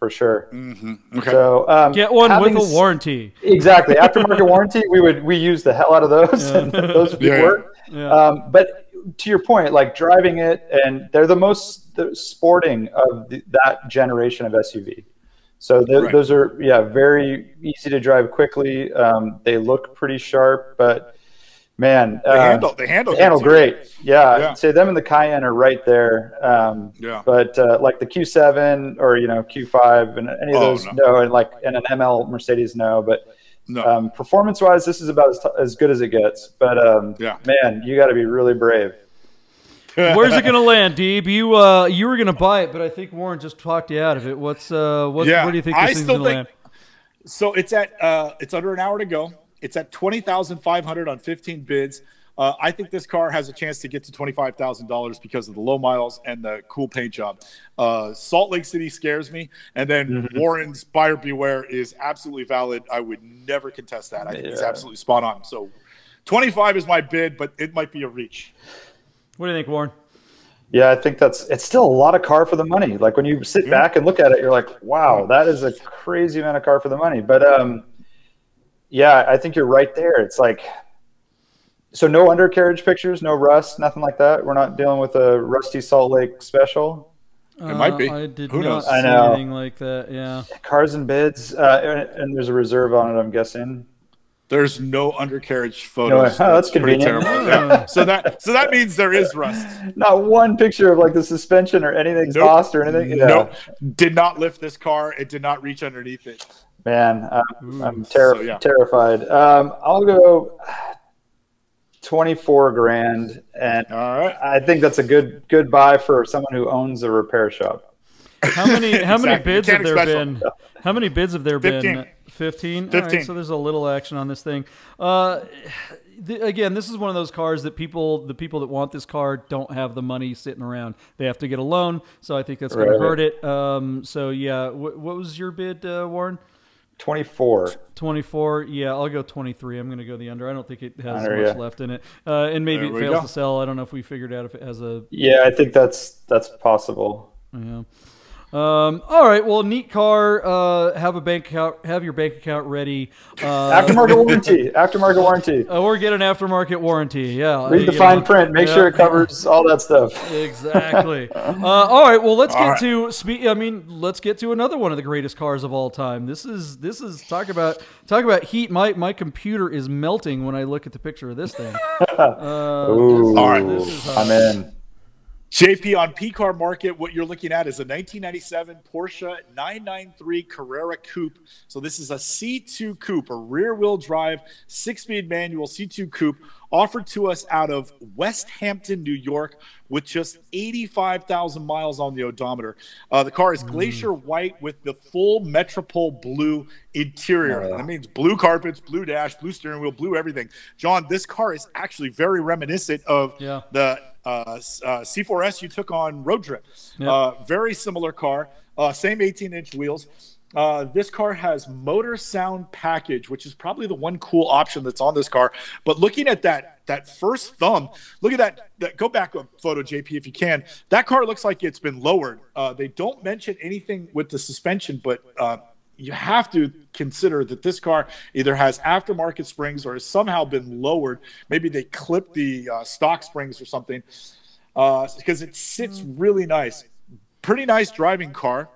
for sure. Mm-hmm. Okay. So um, Get one with having a s- warranty. Exactly. Aftermarket warranty, we would we use the hell out of those, Yeah. and those would Yeah. work. Yeah. Um, but to your point, like driving it, and they're the most the sporting of the, that generation of S U V. So th- Right. those are yeah very easy to drive quickly. Um, they look pretty sharp, but man, They uh, handle they handle they handle good, too. great. Yeah, Yeah. I'd say them and the Cayenne are right there. Um, Yeah. But uh, like the Q seven or you know Q five and any of Oh, those, no. no. and like and an M L Mercedes, no. But No. um, performance-wise, this is about as, t- as good as it gets. But um, Yeah. man, you got to be really brave. Where's it gonna land, Deeb? You uh, you were gonna buy it, but I think Warren just talked you out of it. What's uh, what? Yeah, Where do you think I this thing's still gonna think- land? So it's at uh, it's under an hour to go. It's at twenty thousand five hundred on fifteen bids. Uh, I think this car has a chance to get to twenty-five thousand dollars because of the low miles and the cool paint job. Uh, Salt Lake City scares me, and then Mm-hmm. Warren's buyer beware is absolutely valid. I would never contest that. I think it's Yeah. absolutely spot on. So twenty-five is my bid, but it might be a reach. What do you think, Warren? Yeah, I think that's it's still a lot of car for the money. Like when you sit Yeah. back and look at it, you're like, wow, that is a crazy amount of car for the money. But um, yeah, I think you're right there. It's like, so no undercarriage pictures, no rust, nothing like that. We're not dealing with a rusty Salt Lake special. It might be. Uh, I did Who not knows? see I know. anything like that. Yeah. Cars and bids, uh, and, and there's a reserve on it, I'm guessing. There's no undercarriage photos. No, oh, that's pretty convenient. terrible. Yeah. So that so that means there is rust. Not one picture of like the suspension or any exhaust or anything. Yeah. Nope. Did not lift this car. It did not reach underneath it. Man, I'm, I'm Ooh, terri- so, yeah. terrified. Um, I'll go twenty-four grand, and All right. I think that's a good good buy for someone who owns a repair shop. How many how many Exactly. bids have Mechanic there special. been? How many bids have there Fifteen. been? Fifteen. All right, Fifteen. so there's a little action on this thing. Uh, th- again, this is one of those cars that people, the people that want this car, don't have the money sitting around. They have to get a loan, so I think that's going Right. to hurt it. Um, so yeah, wh- what was your bid, uh, Warren? twenty-four. twenty-four. Yeah, I'll go twenty-three. I'm going to go the under. I don't think it has Under, much yeah. left in it, uh, and maybe There it we fails go. to sell. I don't know if we figured out if it has a. Yeah, I think that's that's possible. Yeah. Um, all right. Well, neat car. Uh, have a bank account. Have your bank account ready. Uh, Aftermarket warranty. Aftermarket warranty. uh, or get an aftermarket warranty. Yeah. Read the You fine know. print. Make Yeah. sure it covers all that stuff. Exactly. uh, all right. Well, let's All get right. to speak. I mean, let's get to another one of the greatest cars of all time. This is this is talk about talk about heat. My my computer is melting when I look at the picture of this thing. Uh, Ooh, this- All right. this is hot. I'm in. J P, on P Car Market, what you're looking at is a nineteen ninety-seven Porsche nine ninety-three Carrera Coupe. So this is a C two coupe, a rear-wheel drive, six-speed manual C two coupe, offered to us out of West Hampton, New York, with just eighty-five thousand miles on the odometer. Uh, the car is glacier white with the full Metropole blue interior. Oh. That means blue carpets, blue dash, blue steering wheel, blue everything. John, this car is actually very reminiscent of Yeah. the uh, uh, C four S you took on road trip. Yep. Uh, very similar car, uh, same eighteen inch wheels. Uh, this car has motor sound package, which is probably the one cool option that's on this car. But looking at that that first thumb, look at that. that go back a photo, J P, if you can. That car looks like it's been lowered. Uh, they don't mention anything with the suspension, but uh, you have to consider that this car either has aftermarket springs or has somehow been lowered. Maybe they clipped the uh, stock springs or something, uh, because it sits really nice. Pretty nice driving car.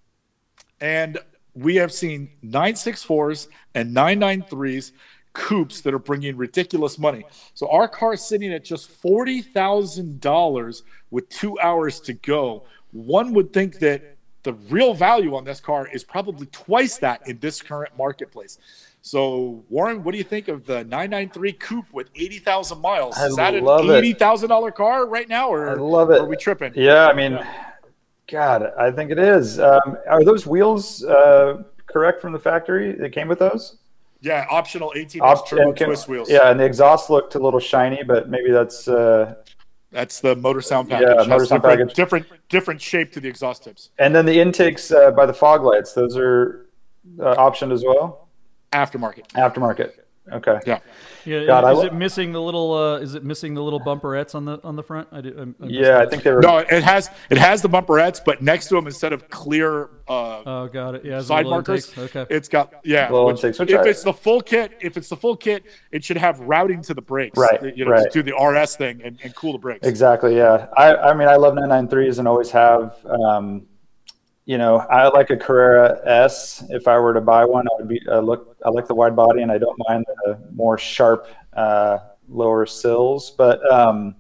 And we have seen nine sixty-fours and nine ninety-threes coupes that are bringing ridiculous money. So our car is sitting at just forty thousand dollars with two hours to go. One would think that the real value on this car is probably twice that in this current marketplace. So, Warren, what do you think of the nine ninety-three coupe with eighty thousand miles? I Is that an love it. eighty thousand dollars car right now, or I love it. are we tripping? Yeah, I mean, God, I think it is. Um, are those wheels uh, correct from the factory? They came with those? Yeah, optional eighteen inch Op- turbo and can- twist wheels. Yeah, and the exhaust looked a little shiny, but maybe that's uh, That's the motor sound package. Yeah, Has motor sound different, package. Different, different shape to the exhaust tips. and then the intakes uh, by the fog lights. Those are uh, optioned as well. Aftermarket. Aftermarket. Okay. Yeah. Yeah, God, is I it lo- missing the little? Uh, is it missing the little bumperettes on the on the front? I did, I, I missed Yeah, I that. think they were. No, it has it has the bumperettes, but next to them, instead of clear uh, Oh, got it. Yeah, it's a side little markers, intakes. Okay. it's got yeah. Little Which, intakes, which if I- it's the full kit, if it's the full kit, it should have routing to the brakes. Right, You know, right. to do the R S thing and, and cool the brakes. Exactly. Yeah. I, I mean, I love nine ninety-threes and always have. Um, you know, I like a Carrera S. If I were to buy one, I would be uh, look. I like the wide body, and I don't mind the more sharp uh, lower sills. But um,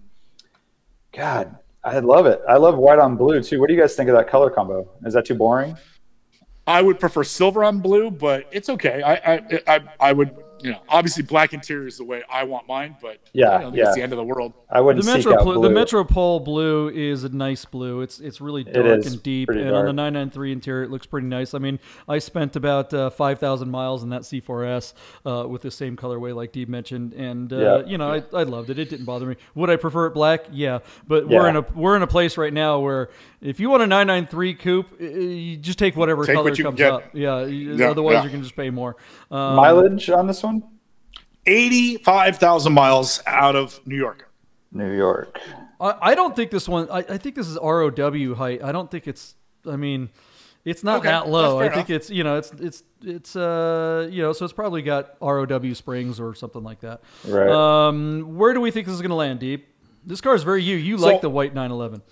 God, I love it. I love white on blue too. What do you guys think of that color combo? Is that too boring? I would prefer silver on blue, but it's okay. I I I, I would. You know, obviously black interior is the way I want mine, but Yeah, I don't think yeah. it's the end of the world. I wouldn't The seek Metro out Pol- blue. the Metropole blue is a nice blue. It's it's really dark is and deep, pretty and on the dark. nine ninety-three interior, it looks pretty nice. I mean, I spent about uh, five thousand miles in that C four S uh, with the same colorway, like Dee mentioned, and uh, Yeah. you know, I, I loved it. It didn't bother me. Would I prefer it black? Yeah, but Yeah. we're in a we're in a place right now where if you want a nine ninety-three coupe, uh, you just take whatever Take color what you can comes get. up. Yeah, you- Yeah, otherwise yeah. you're gonna just pay more. Um, Mileage on this one? eighty-five thousand miles out of New York. New York. I, I don't think this one. I, I think this is R O W height. I don't think it's. I mean, it's not Okay, that low. I that's fair think enough. it's you know it's it's it's uh you know so it's probably got R O W springs or something like that. Right. Um, where do we think this is going to land, Deep? This car is very you. You So- like the white nine eleven.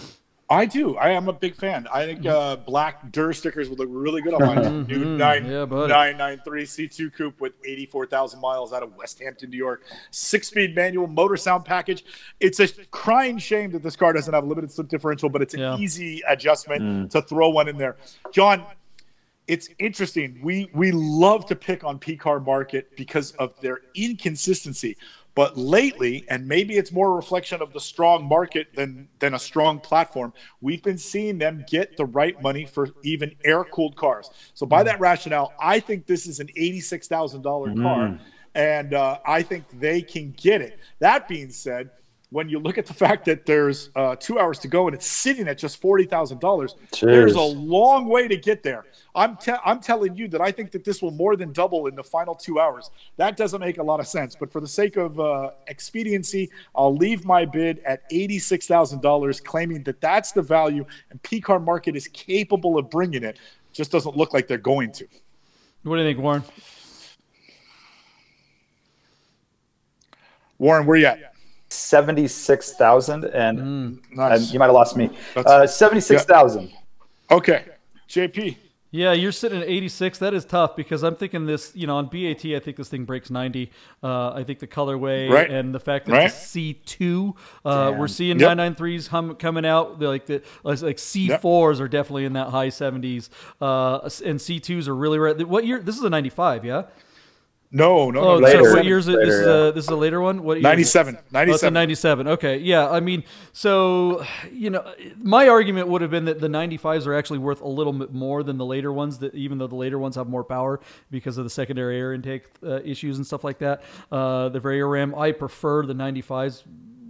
I do. I am a big fan. I think uh, black Dur stickers would look really good on my new nine Yeah, buddy. nine nine three C two coupe with eighty-four thousand miles out of West Hampton, New York. Six-speed manual motor sound package. It's a crying shame that this car doesn't have a limited slip differential, but it's an Yeah. easy adjustment to throw one in there. John, it's interesting. We we love to pick on P Car Market because of their inconsistency. But lately, and maybe it's more a reflection of the strong market than than a strong platform, we've been seeing them get the right money for even air-cooled cars. So by that rationale, I think this is an eighty-six thousand dollars car, and uh, I think they can get it. That being said, when you look at the fact that there's uh, two hours to go and it's sitting at just forty thousand dollars, there's a long way to get there. I'm, te- I'm telling you that I think that this will more than double in the final two hours. That doesn't make a lot of sense. But for the sake of uh, expediency, I'll leave my bid at eighty-six thousand dollars, claiming that that's the value and P Car Market is capable of bringing it. Just doesn't look like they're going to. What do you think, Warren? Warren, where you at? seventy-six thousand and, Mm, Nice. and you might have lost me. That's- Uh, seventy-six thousand. Okay. J P. Yeah, you're sitting at eighty-six. That is tough because I'm thinking this, you know, on B A T, I think this thing breaks ninety. Uh, I think the colorway Right. and the fact that Right. it's a C two, uh, Damn. we're seeing Yep. nine ninety-threes hum, coming out. They're like the like C fours are definitely in that high seventies, uh, and C twos are really rare. What year? This is a ninety-five, yeah. No, no, Oh, no. Later. so what year is it? This Later, is yeah. a this is a later one. What year is it? ninety-seven. Oh, it's a ninety-seven. ninety-seven. Okay. Yeah. I mean, so, you know, my argument would have been that the ninety-fives are actually worth a little bit more than the later ones, that even though the later ones have more power because of the secondary air intake uh, issues and stuff like that. Uh, the very RAM. I prefer the ninety-fives.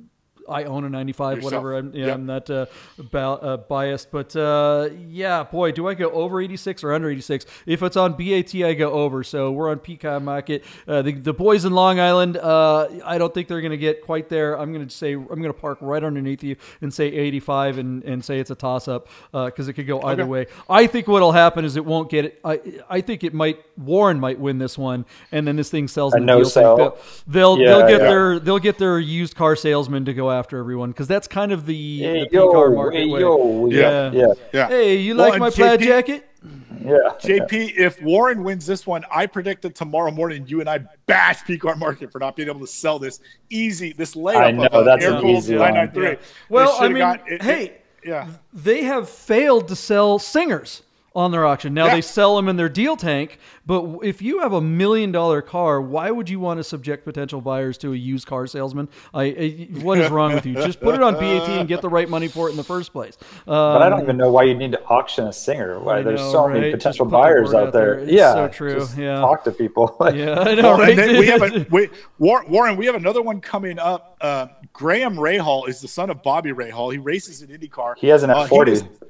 I own a ninety-five, Yourself. whatever. I'm, yeah, Yep. I'm not uh, about, uh, biased, but uh, yeah, boy, do I go over eighty-six or under eighty-six? If it's on B A T, I go over. So we're on P C A Market. Uh, the, the boys in Long Island, uh, I don't think they're going to get quite there. I'm going to say I'm going to park right underneath you and say eighty-five and, and say it's a toss-up because it could go either Okay. way. I think what'll happen is it won't get it. I I think it might. Warren might win this one, and then this thing sells. A in the deal no-sell. tank. They'll Yeah, they'll get yeah. their they'll get their used car salesman to go after everyone because that's kind of the, Hey, the P car yo, market hey, way. yo, Yeah. yeah, yeah, Yeah. Hey, you Well, like and my J plaid P jacket? yeah. J P, if Warren wins this one, I predict that tomorrow morning you and I bash P Car Market for not being able to sell this easy, this layup I know, of a that's an air-cooled easy one. nine ninety-three. Yeah. Well, They I should've mean, got- it- hey, it- yeah. they have failed to sell Singers on their auction. Now Yeah. they sell them in their deal tank, but if you have a million dollar car, why would you want to subject potential buyers to a used car salesman? I, I what is wrong with you? Just put it on B A T and get the right money for it in the first place. Um, But I don't even know why you need to auction a singer. Why I there's know, so right? many Just potential put the buyers word out out there. there. It's Yeah, so true, just yeah. talk to people. yeah, I know, Well, right? and then we have a, we, War- Warren, we have another one coming up. Uh, Graham Rahal is the son of Bobby Rahal. He races in IndyCar. He has an Uh, F forty. was-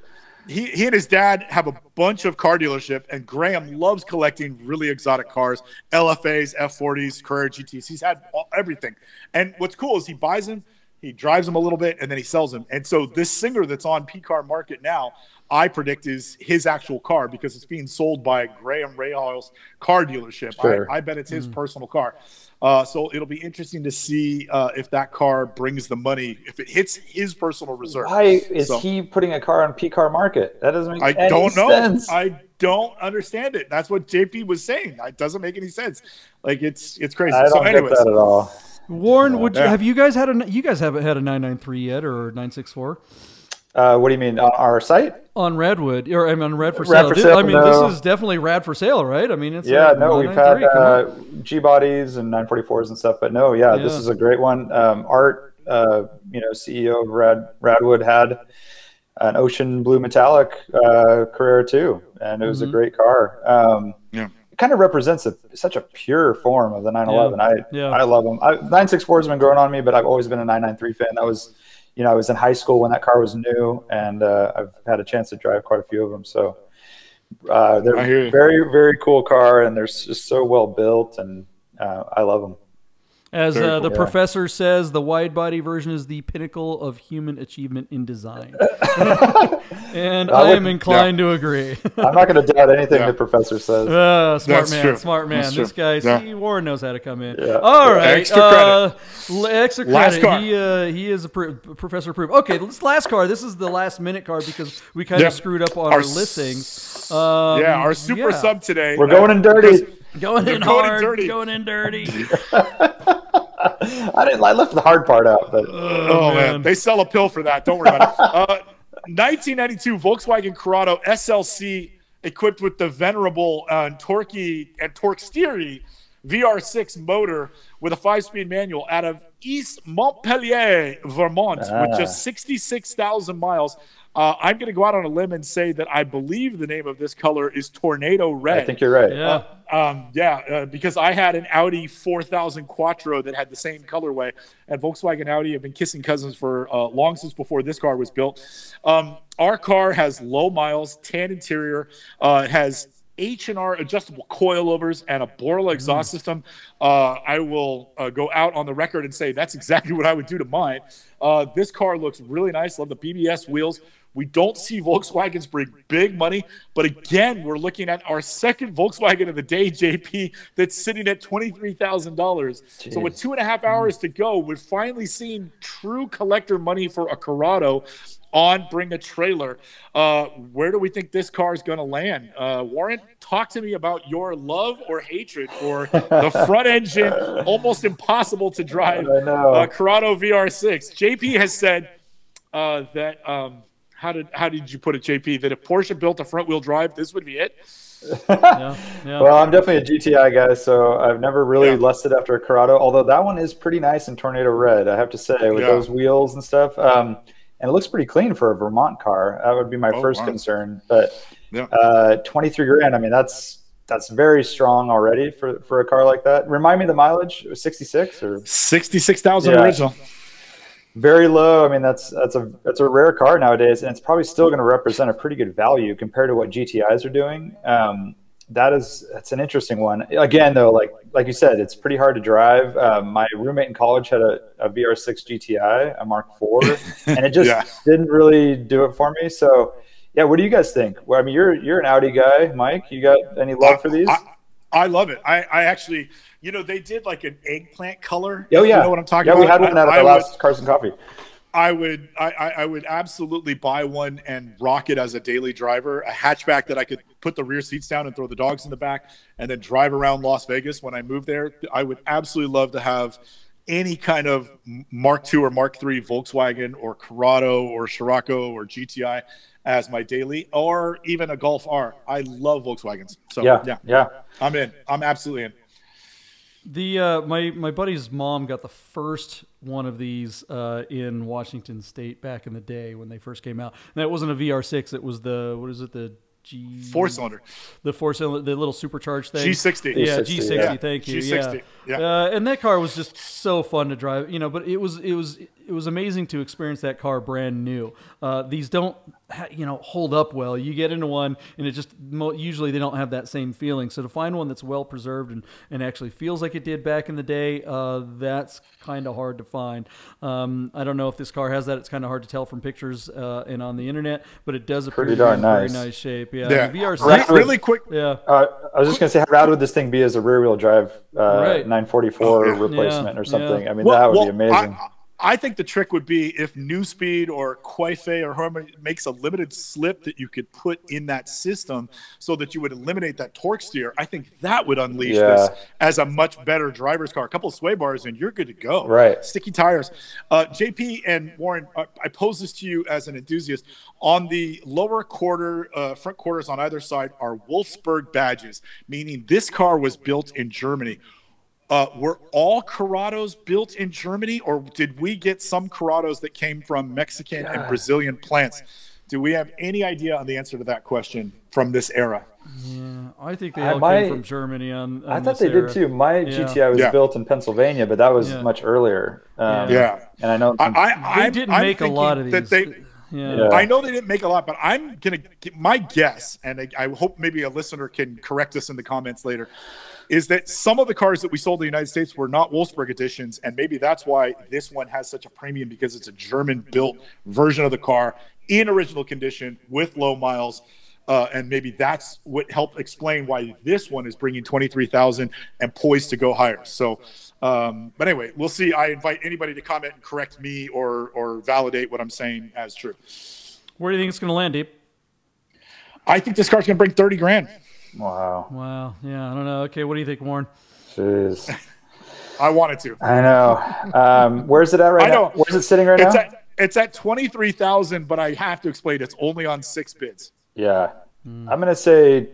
he, he and his dad have a bunch of car dealership, and Graham loves collecting really exotic cars, L F As, F forties, Carrera G Ts. He's had all, everything. And what's cool is he buys them, he drives them a little bit, and then he sells them. And so this Singer that's on P Car Market now, I predict is his actual car because it's being sold by Graham Rahal's car dealership. Sure. I, I bet it's his Mm. personal car. Uh, so it'll be interesting to see uh, if that car brings the money, if it hits his personal reserve. Why is So- he putting a car on P Car Market? That doesn't make I any don't know. sense. I don't understand it. That's what J P was saying. It doesn't make any sense. Like it's it's crazy. I don't So, get anyways, that at all. Warren, would you, Yeah. have you guys had a you guys haven't had a nine ninety-three yet or nine sixty-four Uh, what do you mean on our site? on Redwood or I mean on Red for Rad sale? for Thi- sale, I mean no. this is definitely rad for sale, right? I mean it's Yeah, like no, we've had nine ninety-three, come on. uh, G bodies and nine forty-fours and stuff, but no, yeah, this Yeah. is a great one. Um, Art, uh, you know, C E O of Rad Radwood had an ocean blue metallic uh, Carrera too, and it was Mhm. a great car. Um, Yeah. It kind of represents a, such a pure form of the nine eleven. I Yeah. I love them. I, nine sixty-fours have been growing on me, but I've always been a nine ninety-three fan. That was, you know, I was in high school when that car was new, and uh, I've had a chance to drive quite a few of them. So uh, they're I hear you. very, very cool car, and they're just so well built, and uh, I love them. As Very uh, the cool. professor says, the wide body version is the pinnacle of human achievement in design. And I I am wouldn't- inclined to agree. I'm not going to doubt anything Yeah. the professor says. Uh, smart That's man, true. smart man. That's This true. guy, Yeah. see, Warren knows how to come in. Yeah. All right, Extra uh, l- extra Last credit. car. He uh, he is a pr- professor approved. Okay, this last car. This is the last minute car because we kind of Yeah. screwed up on Our our, s- listings. Um, yeah, our super yeah. sub today. We're going in dirty. because- going in They're going in hard, dirty. going in dirty. I didn't. I left the hard part out, but Oh, man. man. They sell a pill for that. Don't worry about it. Uh, nineteen ninety-two Volkswagen Corrado S L C equipped with the venerable uh, Torquey and Torque-Steery V R six motor with a five-speed manual out of East Montpellier, Vermont, Ah. with just sixty-six thousand miles. Uh, I'm going to go out on a limb and say that I believe the name of this color is Tornado Red. I think you're right. Yeah. Um, yeah, uh, because I had an Audi four thousand Quattro that had the same colorway, and Volkswagen Audi have been kissing cousins for uh, long since before this car was built. Um, our car has low miles, tan interior, uh, it has H and R adjustable coilovers and a Borla exhaust system. Uh, I will uh, go out on the record and say that's exactly what I would do to mine. Uh, this car looks really nice. Love the B B S wheels. We don't see Volkswagens bring big money, but again, we're looking at our second Volkswagen of the day, J P, that's sitting at twenty-three thousand dollars. So with two and a half hours to go, we're finally seeing true collector money for a Corrado on Bring a Trailer. Uh, where do we think this car is going to land? Uh, Warren, talk to me about your love or hatred for the front engine, almost impossible to drive I know. uh, Corrado V R six. J P has said uh, that. Um, How did how did you put it, J P? That if Porsche built a front wheel drive, this would be it. Yeah, yeah. Well, I'm definitely a G T I guy, so I've never really Yeah. lusted after a Corrado. Although that one is pretty nice in Tornado Red, I have to say, with Yeah. those wheels and stuff. Um, and it looks pretty clean for a Vermont car. That would be my Oh, first wow. concern. But Yeah. uh, twenty-three grand. I mean, that's that's very strong already for for a car like that. Remind me the mileage. It was sixty-six or Sixty-six thousand Yeah. original. very low. I mean, that's that's a that's a rare car nowadays, and it's probably still going to represent a pretty good value compared to what G T Is are doing. Um, that is that's an interesting one. Again, though, like like you said, it's pretty hard to drive. Um, my roommate in college had a, a V R six G T I, a Mark four, and it just Yeah. didn't really do it for me. So, yeah, what do you guys think? Well, I mean, you're you're an Audi guy, Mike. You got any love for these? I, I love it. I, I actually, you know, they did like an eggplant color. Oh if yeah, You know what I'm talking yeah, about? we had one I, at I our would- last Carson Coffee. I would I, I I would absolutely buy one and rock it as a daily driver, a hatchback that I could put the rear seats down and throw the dogs in the back and then drive around Las Vegas when I move there. I would absolutely love to have any kind of Mark two or Mark three Volkswagen or Corrado or Scirocco or G T I as my daily, or even a Golf R. I love Volkswagens. So Yeah, yeah, yeah. I'm in. I'm absolutely in. The uh, my my buddy's mom got the first one of these uh, in Washington State back in the day when they first came out. And that wasn't a V R six. It was the what is it the G Four cylinder. the four cylinder the little supercharged thing. G sixty. Yeah, G G sixty, sixty. yeah. Thank you. G sixty. Yeah. Yeah. Uh, and that car was just so fun to drive, you know. But it was it was it was amazing to experience that car brand new. Uh, these don't, ha- you know, hold up well. You get into one, and it just mo- usually they don't have that same feeling. So to find one that's well preserved and, and actually feels like it did back in the day, uh, that's kind of hard to find. Um, I don't know if this car has that. It's kind of hard to tell from pictures uh, and on the internet, but it does appear Pretty to be darn in very nice. nice shape. Yeah, Yeah. the V R Re- six. really quick. Yeah. Uh, I was just gonna say, how rad would this thing be as a rear-wheel drive uh, Right. nine forty-four Oh, yeah. replacement Yeah, or something? yeah. I mean, Well- that would well, be amazing. I, I think the trick would be if New Speed or Quaife or whoever makes a limited slip that you could put in that system so that you would eliminate that torque steer. I think that would unleash Yeah. this as a much better driver's car. A couple of sway bars and you're good to go. Right. Sticky tires. Uh, J P and Warren, uh, I pose this to you as an enthusiast. On the lower quarter, uh, front quarters on either side are Wolfsburg badges, meaning this car was built in Germany. Uh, were all Corrados built in Germany, or did we get some Corrados that came from Mexican and Brazilian plants? Do we have any idea on the answer to that question from this era? Yeah, I think they I all might- came from Germany. On, on I thought this they era. did too. My Yeah. G T I was Yeah. built in Pennsylvania, but that was Yeah. much earlier. Um, Yeah. And I know. I, I, They I'm- didn't I'm make a lot of thinking these. that they, yeah. Yeah. I know they didn't make a lot, but I'm gonna get my guess, and I, I hope maybe a listener can correct us in the comments later, is that some of the cars that we sold in the United States were not Wolfsburg editions, and maybe that's why this one has such a premium, because it's a German-built version of the car in original condition with low miles, uh, and maybe that's what helped explain why this one is bringing twenty-three thousand and poised to go higher. So, um, but anyway, we'll see. I invite anybody to comment and correct me or or validate what I'm saying as true. Where do you think it's going to land, Deep? I think this car's going to bring thirty grand. Wow. Wow. Yeah, I don't know. Okay, what do you think, Warren? Jeez. I wanted to. I know. Um, where's it at right I know. now? Where's it sitting right It's now? at it's at twenty-three thousand, but I have to explain it's only on six bids. Yeah. Hmm. I'm gonna say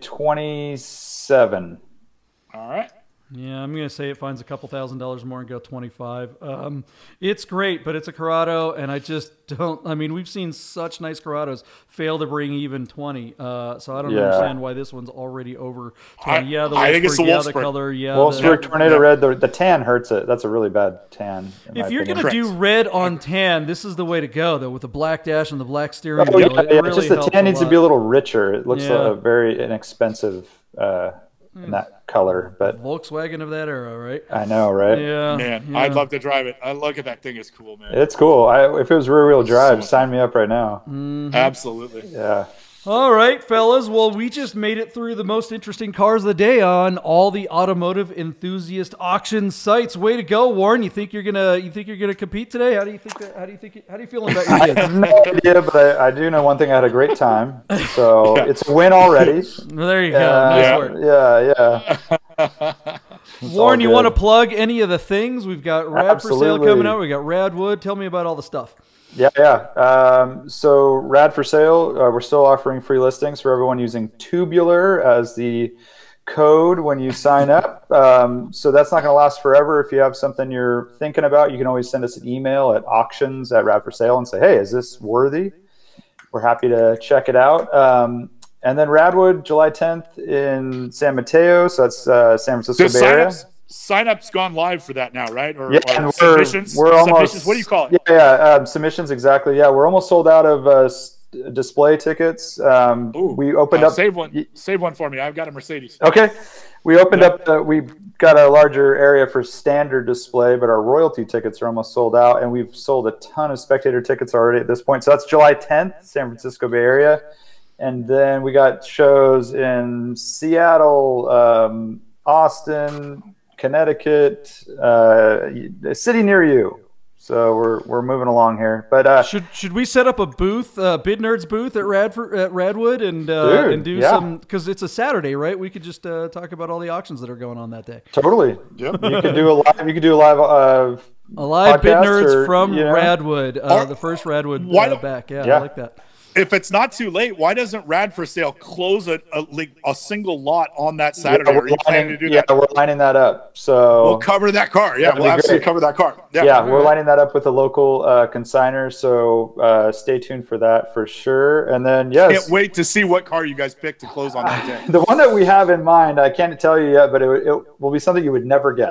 twenty-seven. All right. Yeah, I'm going to say it finds a couple thousand dollars more and go twenty-five. Um, it's great, but it's a Corrado, and I just don't. I mean, we've seen such nice Corrados fail to bring even twenty. Uh, so I don't Yeah. understand why this one's already over twenty. I- yeah, the I think it's Wolfsburg, the yeah, the Wolfsburg. color, yeah. Wolfsburg the- Tornado yeah. Red. The, the tan hurts it. That's a really bad tan. in my If you're opinion. going to do Correct. red on tan, this is the way to go, though, with the black dash and the black steering Oh, wheel. yeah, It yeah. really Just the helps tan needs to lot. be a little richer. It looks Yeah. uh, very inexpensive uh, in that color, but Volkswagen of that era, right? I know, right? Yeah. Man, yeah. I'd love to drive it. I look at that thing. It's cool, man. It's cool. I, if it was rear wheel drive, So- sign me up right now. Mm. Absolutely. Yeah. All right, fellas. Well, we just made it through the most interesting cars of the day on all the automotive enthusiast auction sites. Way to go, Warren! You think you're gonna you think you're gonna compete today? How do you think? That, how do you think? How do you feel about your I kids? have no idea, but I, I do know one thing. I had a great time, so it's a win already. Well, there you go. Uh, Nice Yeah. work. yeah, yeah. Warren, you good. want to plug any of the things? We've got Rad for sale Absolutely. coming out. We got Radwood. Tell me about all the stuff. Yeah, yeah. Um, so Rad for sale. Uh, we're still offering free listings for everyone using Tubular as the code when you sign up. Um, so that's not going to last forever. If you have something you're thinking about, you can always send us an email at auctions at Rad for sale and say, hey, is this worthy? We're happy to check it out. Um, and then Radwood, July tenth in San Mateo. So that's uh, San Francisco The Bay Area. signups, signups gone live for that now, right? Or, Yeah, or and we're, submissions? we're almost submissions. What do you call it? Yeah, yeah um, submissions exactly. Yeah, we're almost sold out of uh, s- display tickets. Um, Ooh, we opened uh, up. Save one. Save one for me. I've got a Mercedes. Okay, we opened up. Uh, we got a larger area for standard display, but our royalty tickets are almost sold out, and we've sold a ton of spectator tickets already at this point. So that's July tenth, San Francisco Bay Area, and then we got shows in Seattle, um, Austin, Connecticut, uh, a city near you. So we're we're moving along here, but uh, Should should we set up a booth, uh, Bid Nerds booth at Radford at Radwood, and uh, Dude, and do yeah. some, because it's a Saturday, right? We could just uh, talk about all the auctions that are going on that day. totally. Yep. You could do a live. You could do a live. Uh, A live Bid podcast Nerds or, from you know. Radwood, uh, Or- the first Radwood Why uh, don't- back. Yeah, Yeah. I like that. If it's not too late, why doesn't Rad for Sale close a, a, like, a single lot on that Saturday? Yeah, Are we're you planning lining, to do yeah, that? we're lining that up. So We'll cover that car. Yeah, That'd we'll be absolutely great. cover that car. Yeah. yeah, we're lining that up with a local uh, consignor. So uh, stay tuned for that for sure. And then yes, Can't wait to see what car you guys pick to close on that day. the one that we have in mind, I can't tell you yet, but it, it will be something you would never guess.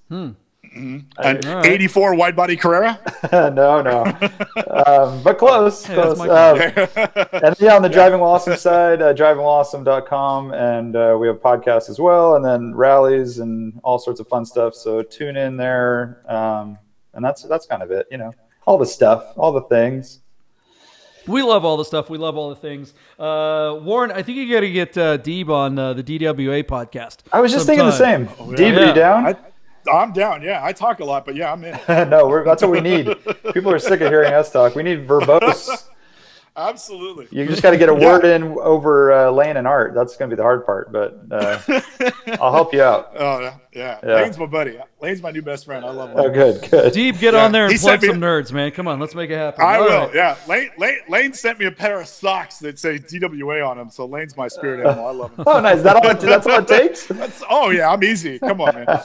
Hmm. Mm-hmm. An right. eighty-four wide body Carrera? no, no. Um, but close. Hey, close. that's Um, and yeah, on the Driving While Awesome side, uh, driving while awesome dot com, and uh, we have podcasts as well, and then rallies and all sorts of fun stuff. So tune in there, um, and that's that's kind of it. You know, all the stuff, all the things. We love all the stuff. We love all the things. Uh, Warren, I think you got to get uh, Deeb on uh, the D W A podcast. I was just sometime. thinking the same. Oh, yeah. Deeb, are Yeah. you down? I, I'm down. Yeah, I talk a lot, but yeah, I'm in. no, we're, that's what we need. People are sick of hearing us talk. We need verbose. Absolutely. You just got to get a Yeah. word in over uh, Lane and Art. That's going to be the hard part, but uh, I'll help you out. Oh, yeah. yeah. Yeah. Lane's my buddy. Lane's my new best friend. I love Lane. Oh, good, good. Deeb, get Yeah. on there and He plug sent me- some nerds, man. Come on, let's make it happen. I All will, right. yeah. Lane, Lane, Lane sent me a pair of socks that say D W A on them, so Lane's my spirit animal. I love him. Oh, nice. That all, that's all it takes? That's, oh, yeah, I'm easy. Come on, man.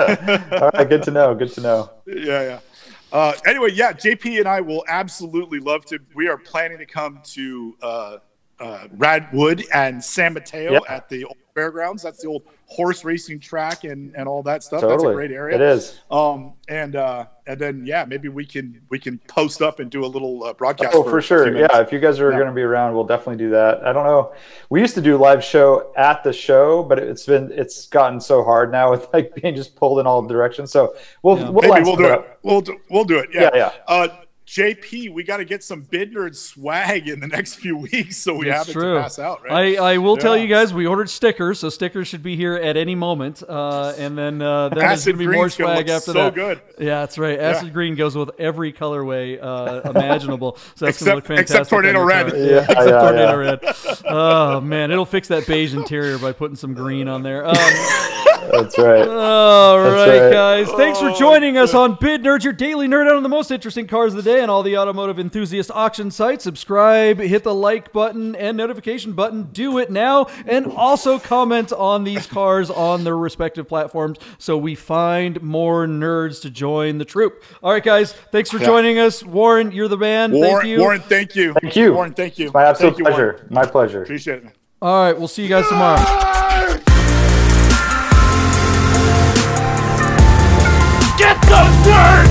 All right, good to know. Good to know. Yeah, yeah. Uh, anyway, yeah, J P and I will absolutely love to. We are planning to come to uh, uh, Radwood and San Mateo Yep. at the old fairgrounds. That's the old horse racing track and, and all that stuff. Totally. That's a great area. It is. Um, and uh, and then yeah, maybe we can we can post up and do a little uh, broadcast. Oh, for, for a sure. few minutes. Yeah, if you guys are Yeah. going to be around, we'll definitely do that. I don't know. We used to do live show at the show, but it's been it's gotten so hard now with like being just pulled in all directions. So we'll Yeah. we'll, Maybe line we'll something do up. it. We'll do, we'll do it. Yeah. Yeah, yeah. Uh, J P, we got to get some Bid Nerd swag in the next few weeks, so we That's have it true. to pass out. Right? I, I will tell Yeah. you guys, we ordered stickers, so stickers should be here at any moment. Uh, and then uh, then there's Acid going to be more Green's gonna swag look after so that. good. Yeah, that's right. Acid Yeah. Green goes with every colorway uh, imaginable. So that's going to look Except- fantastic. except Tornado on your Red. car. Yeah, except yeah, Tornado yeah. Red. Oh, man. It'll fix that beige interior by putting some green on there. Um, That's right. All That's right, right. guys. Thanks for Oh, joining us on Bid Nerds, your daily nerd out on the most interesting cars of the day and all the automotive enthusiast auction sites. Subscribe, hit the like button and notification button. Do it now. And also comment on these cars on their respective platforms so we find more nerds to join the troop. All right, guys. Thanks for Yeah. joining us. Warren, you're the man. Warren, Thank you. Warren, thank you. Thank you. Warren, thank you. It's my absolute Thank you, Warren. pleasure. My pleasure. Appreciate it. Man. All right. We'll see you guys tomorrow. Get those nerds!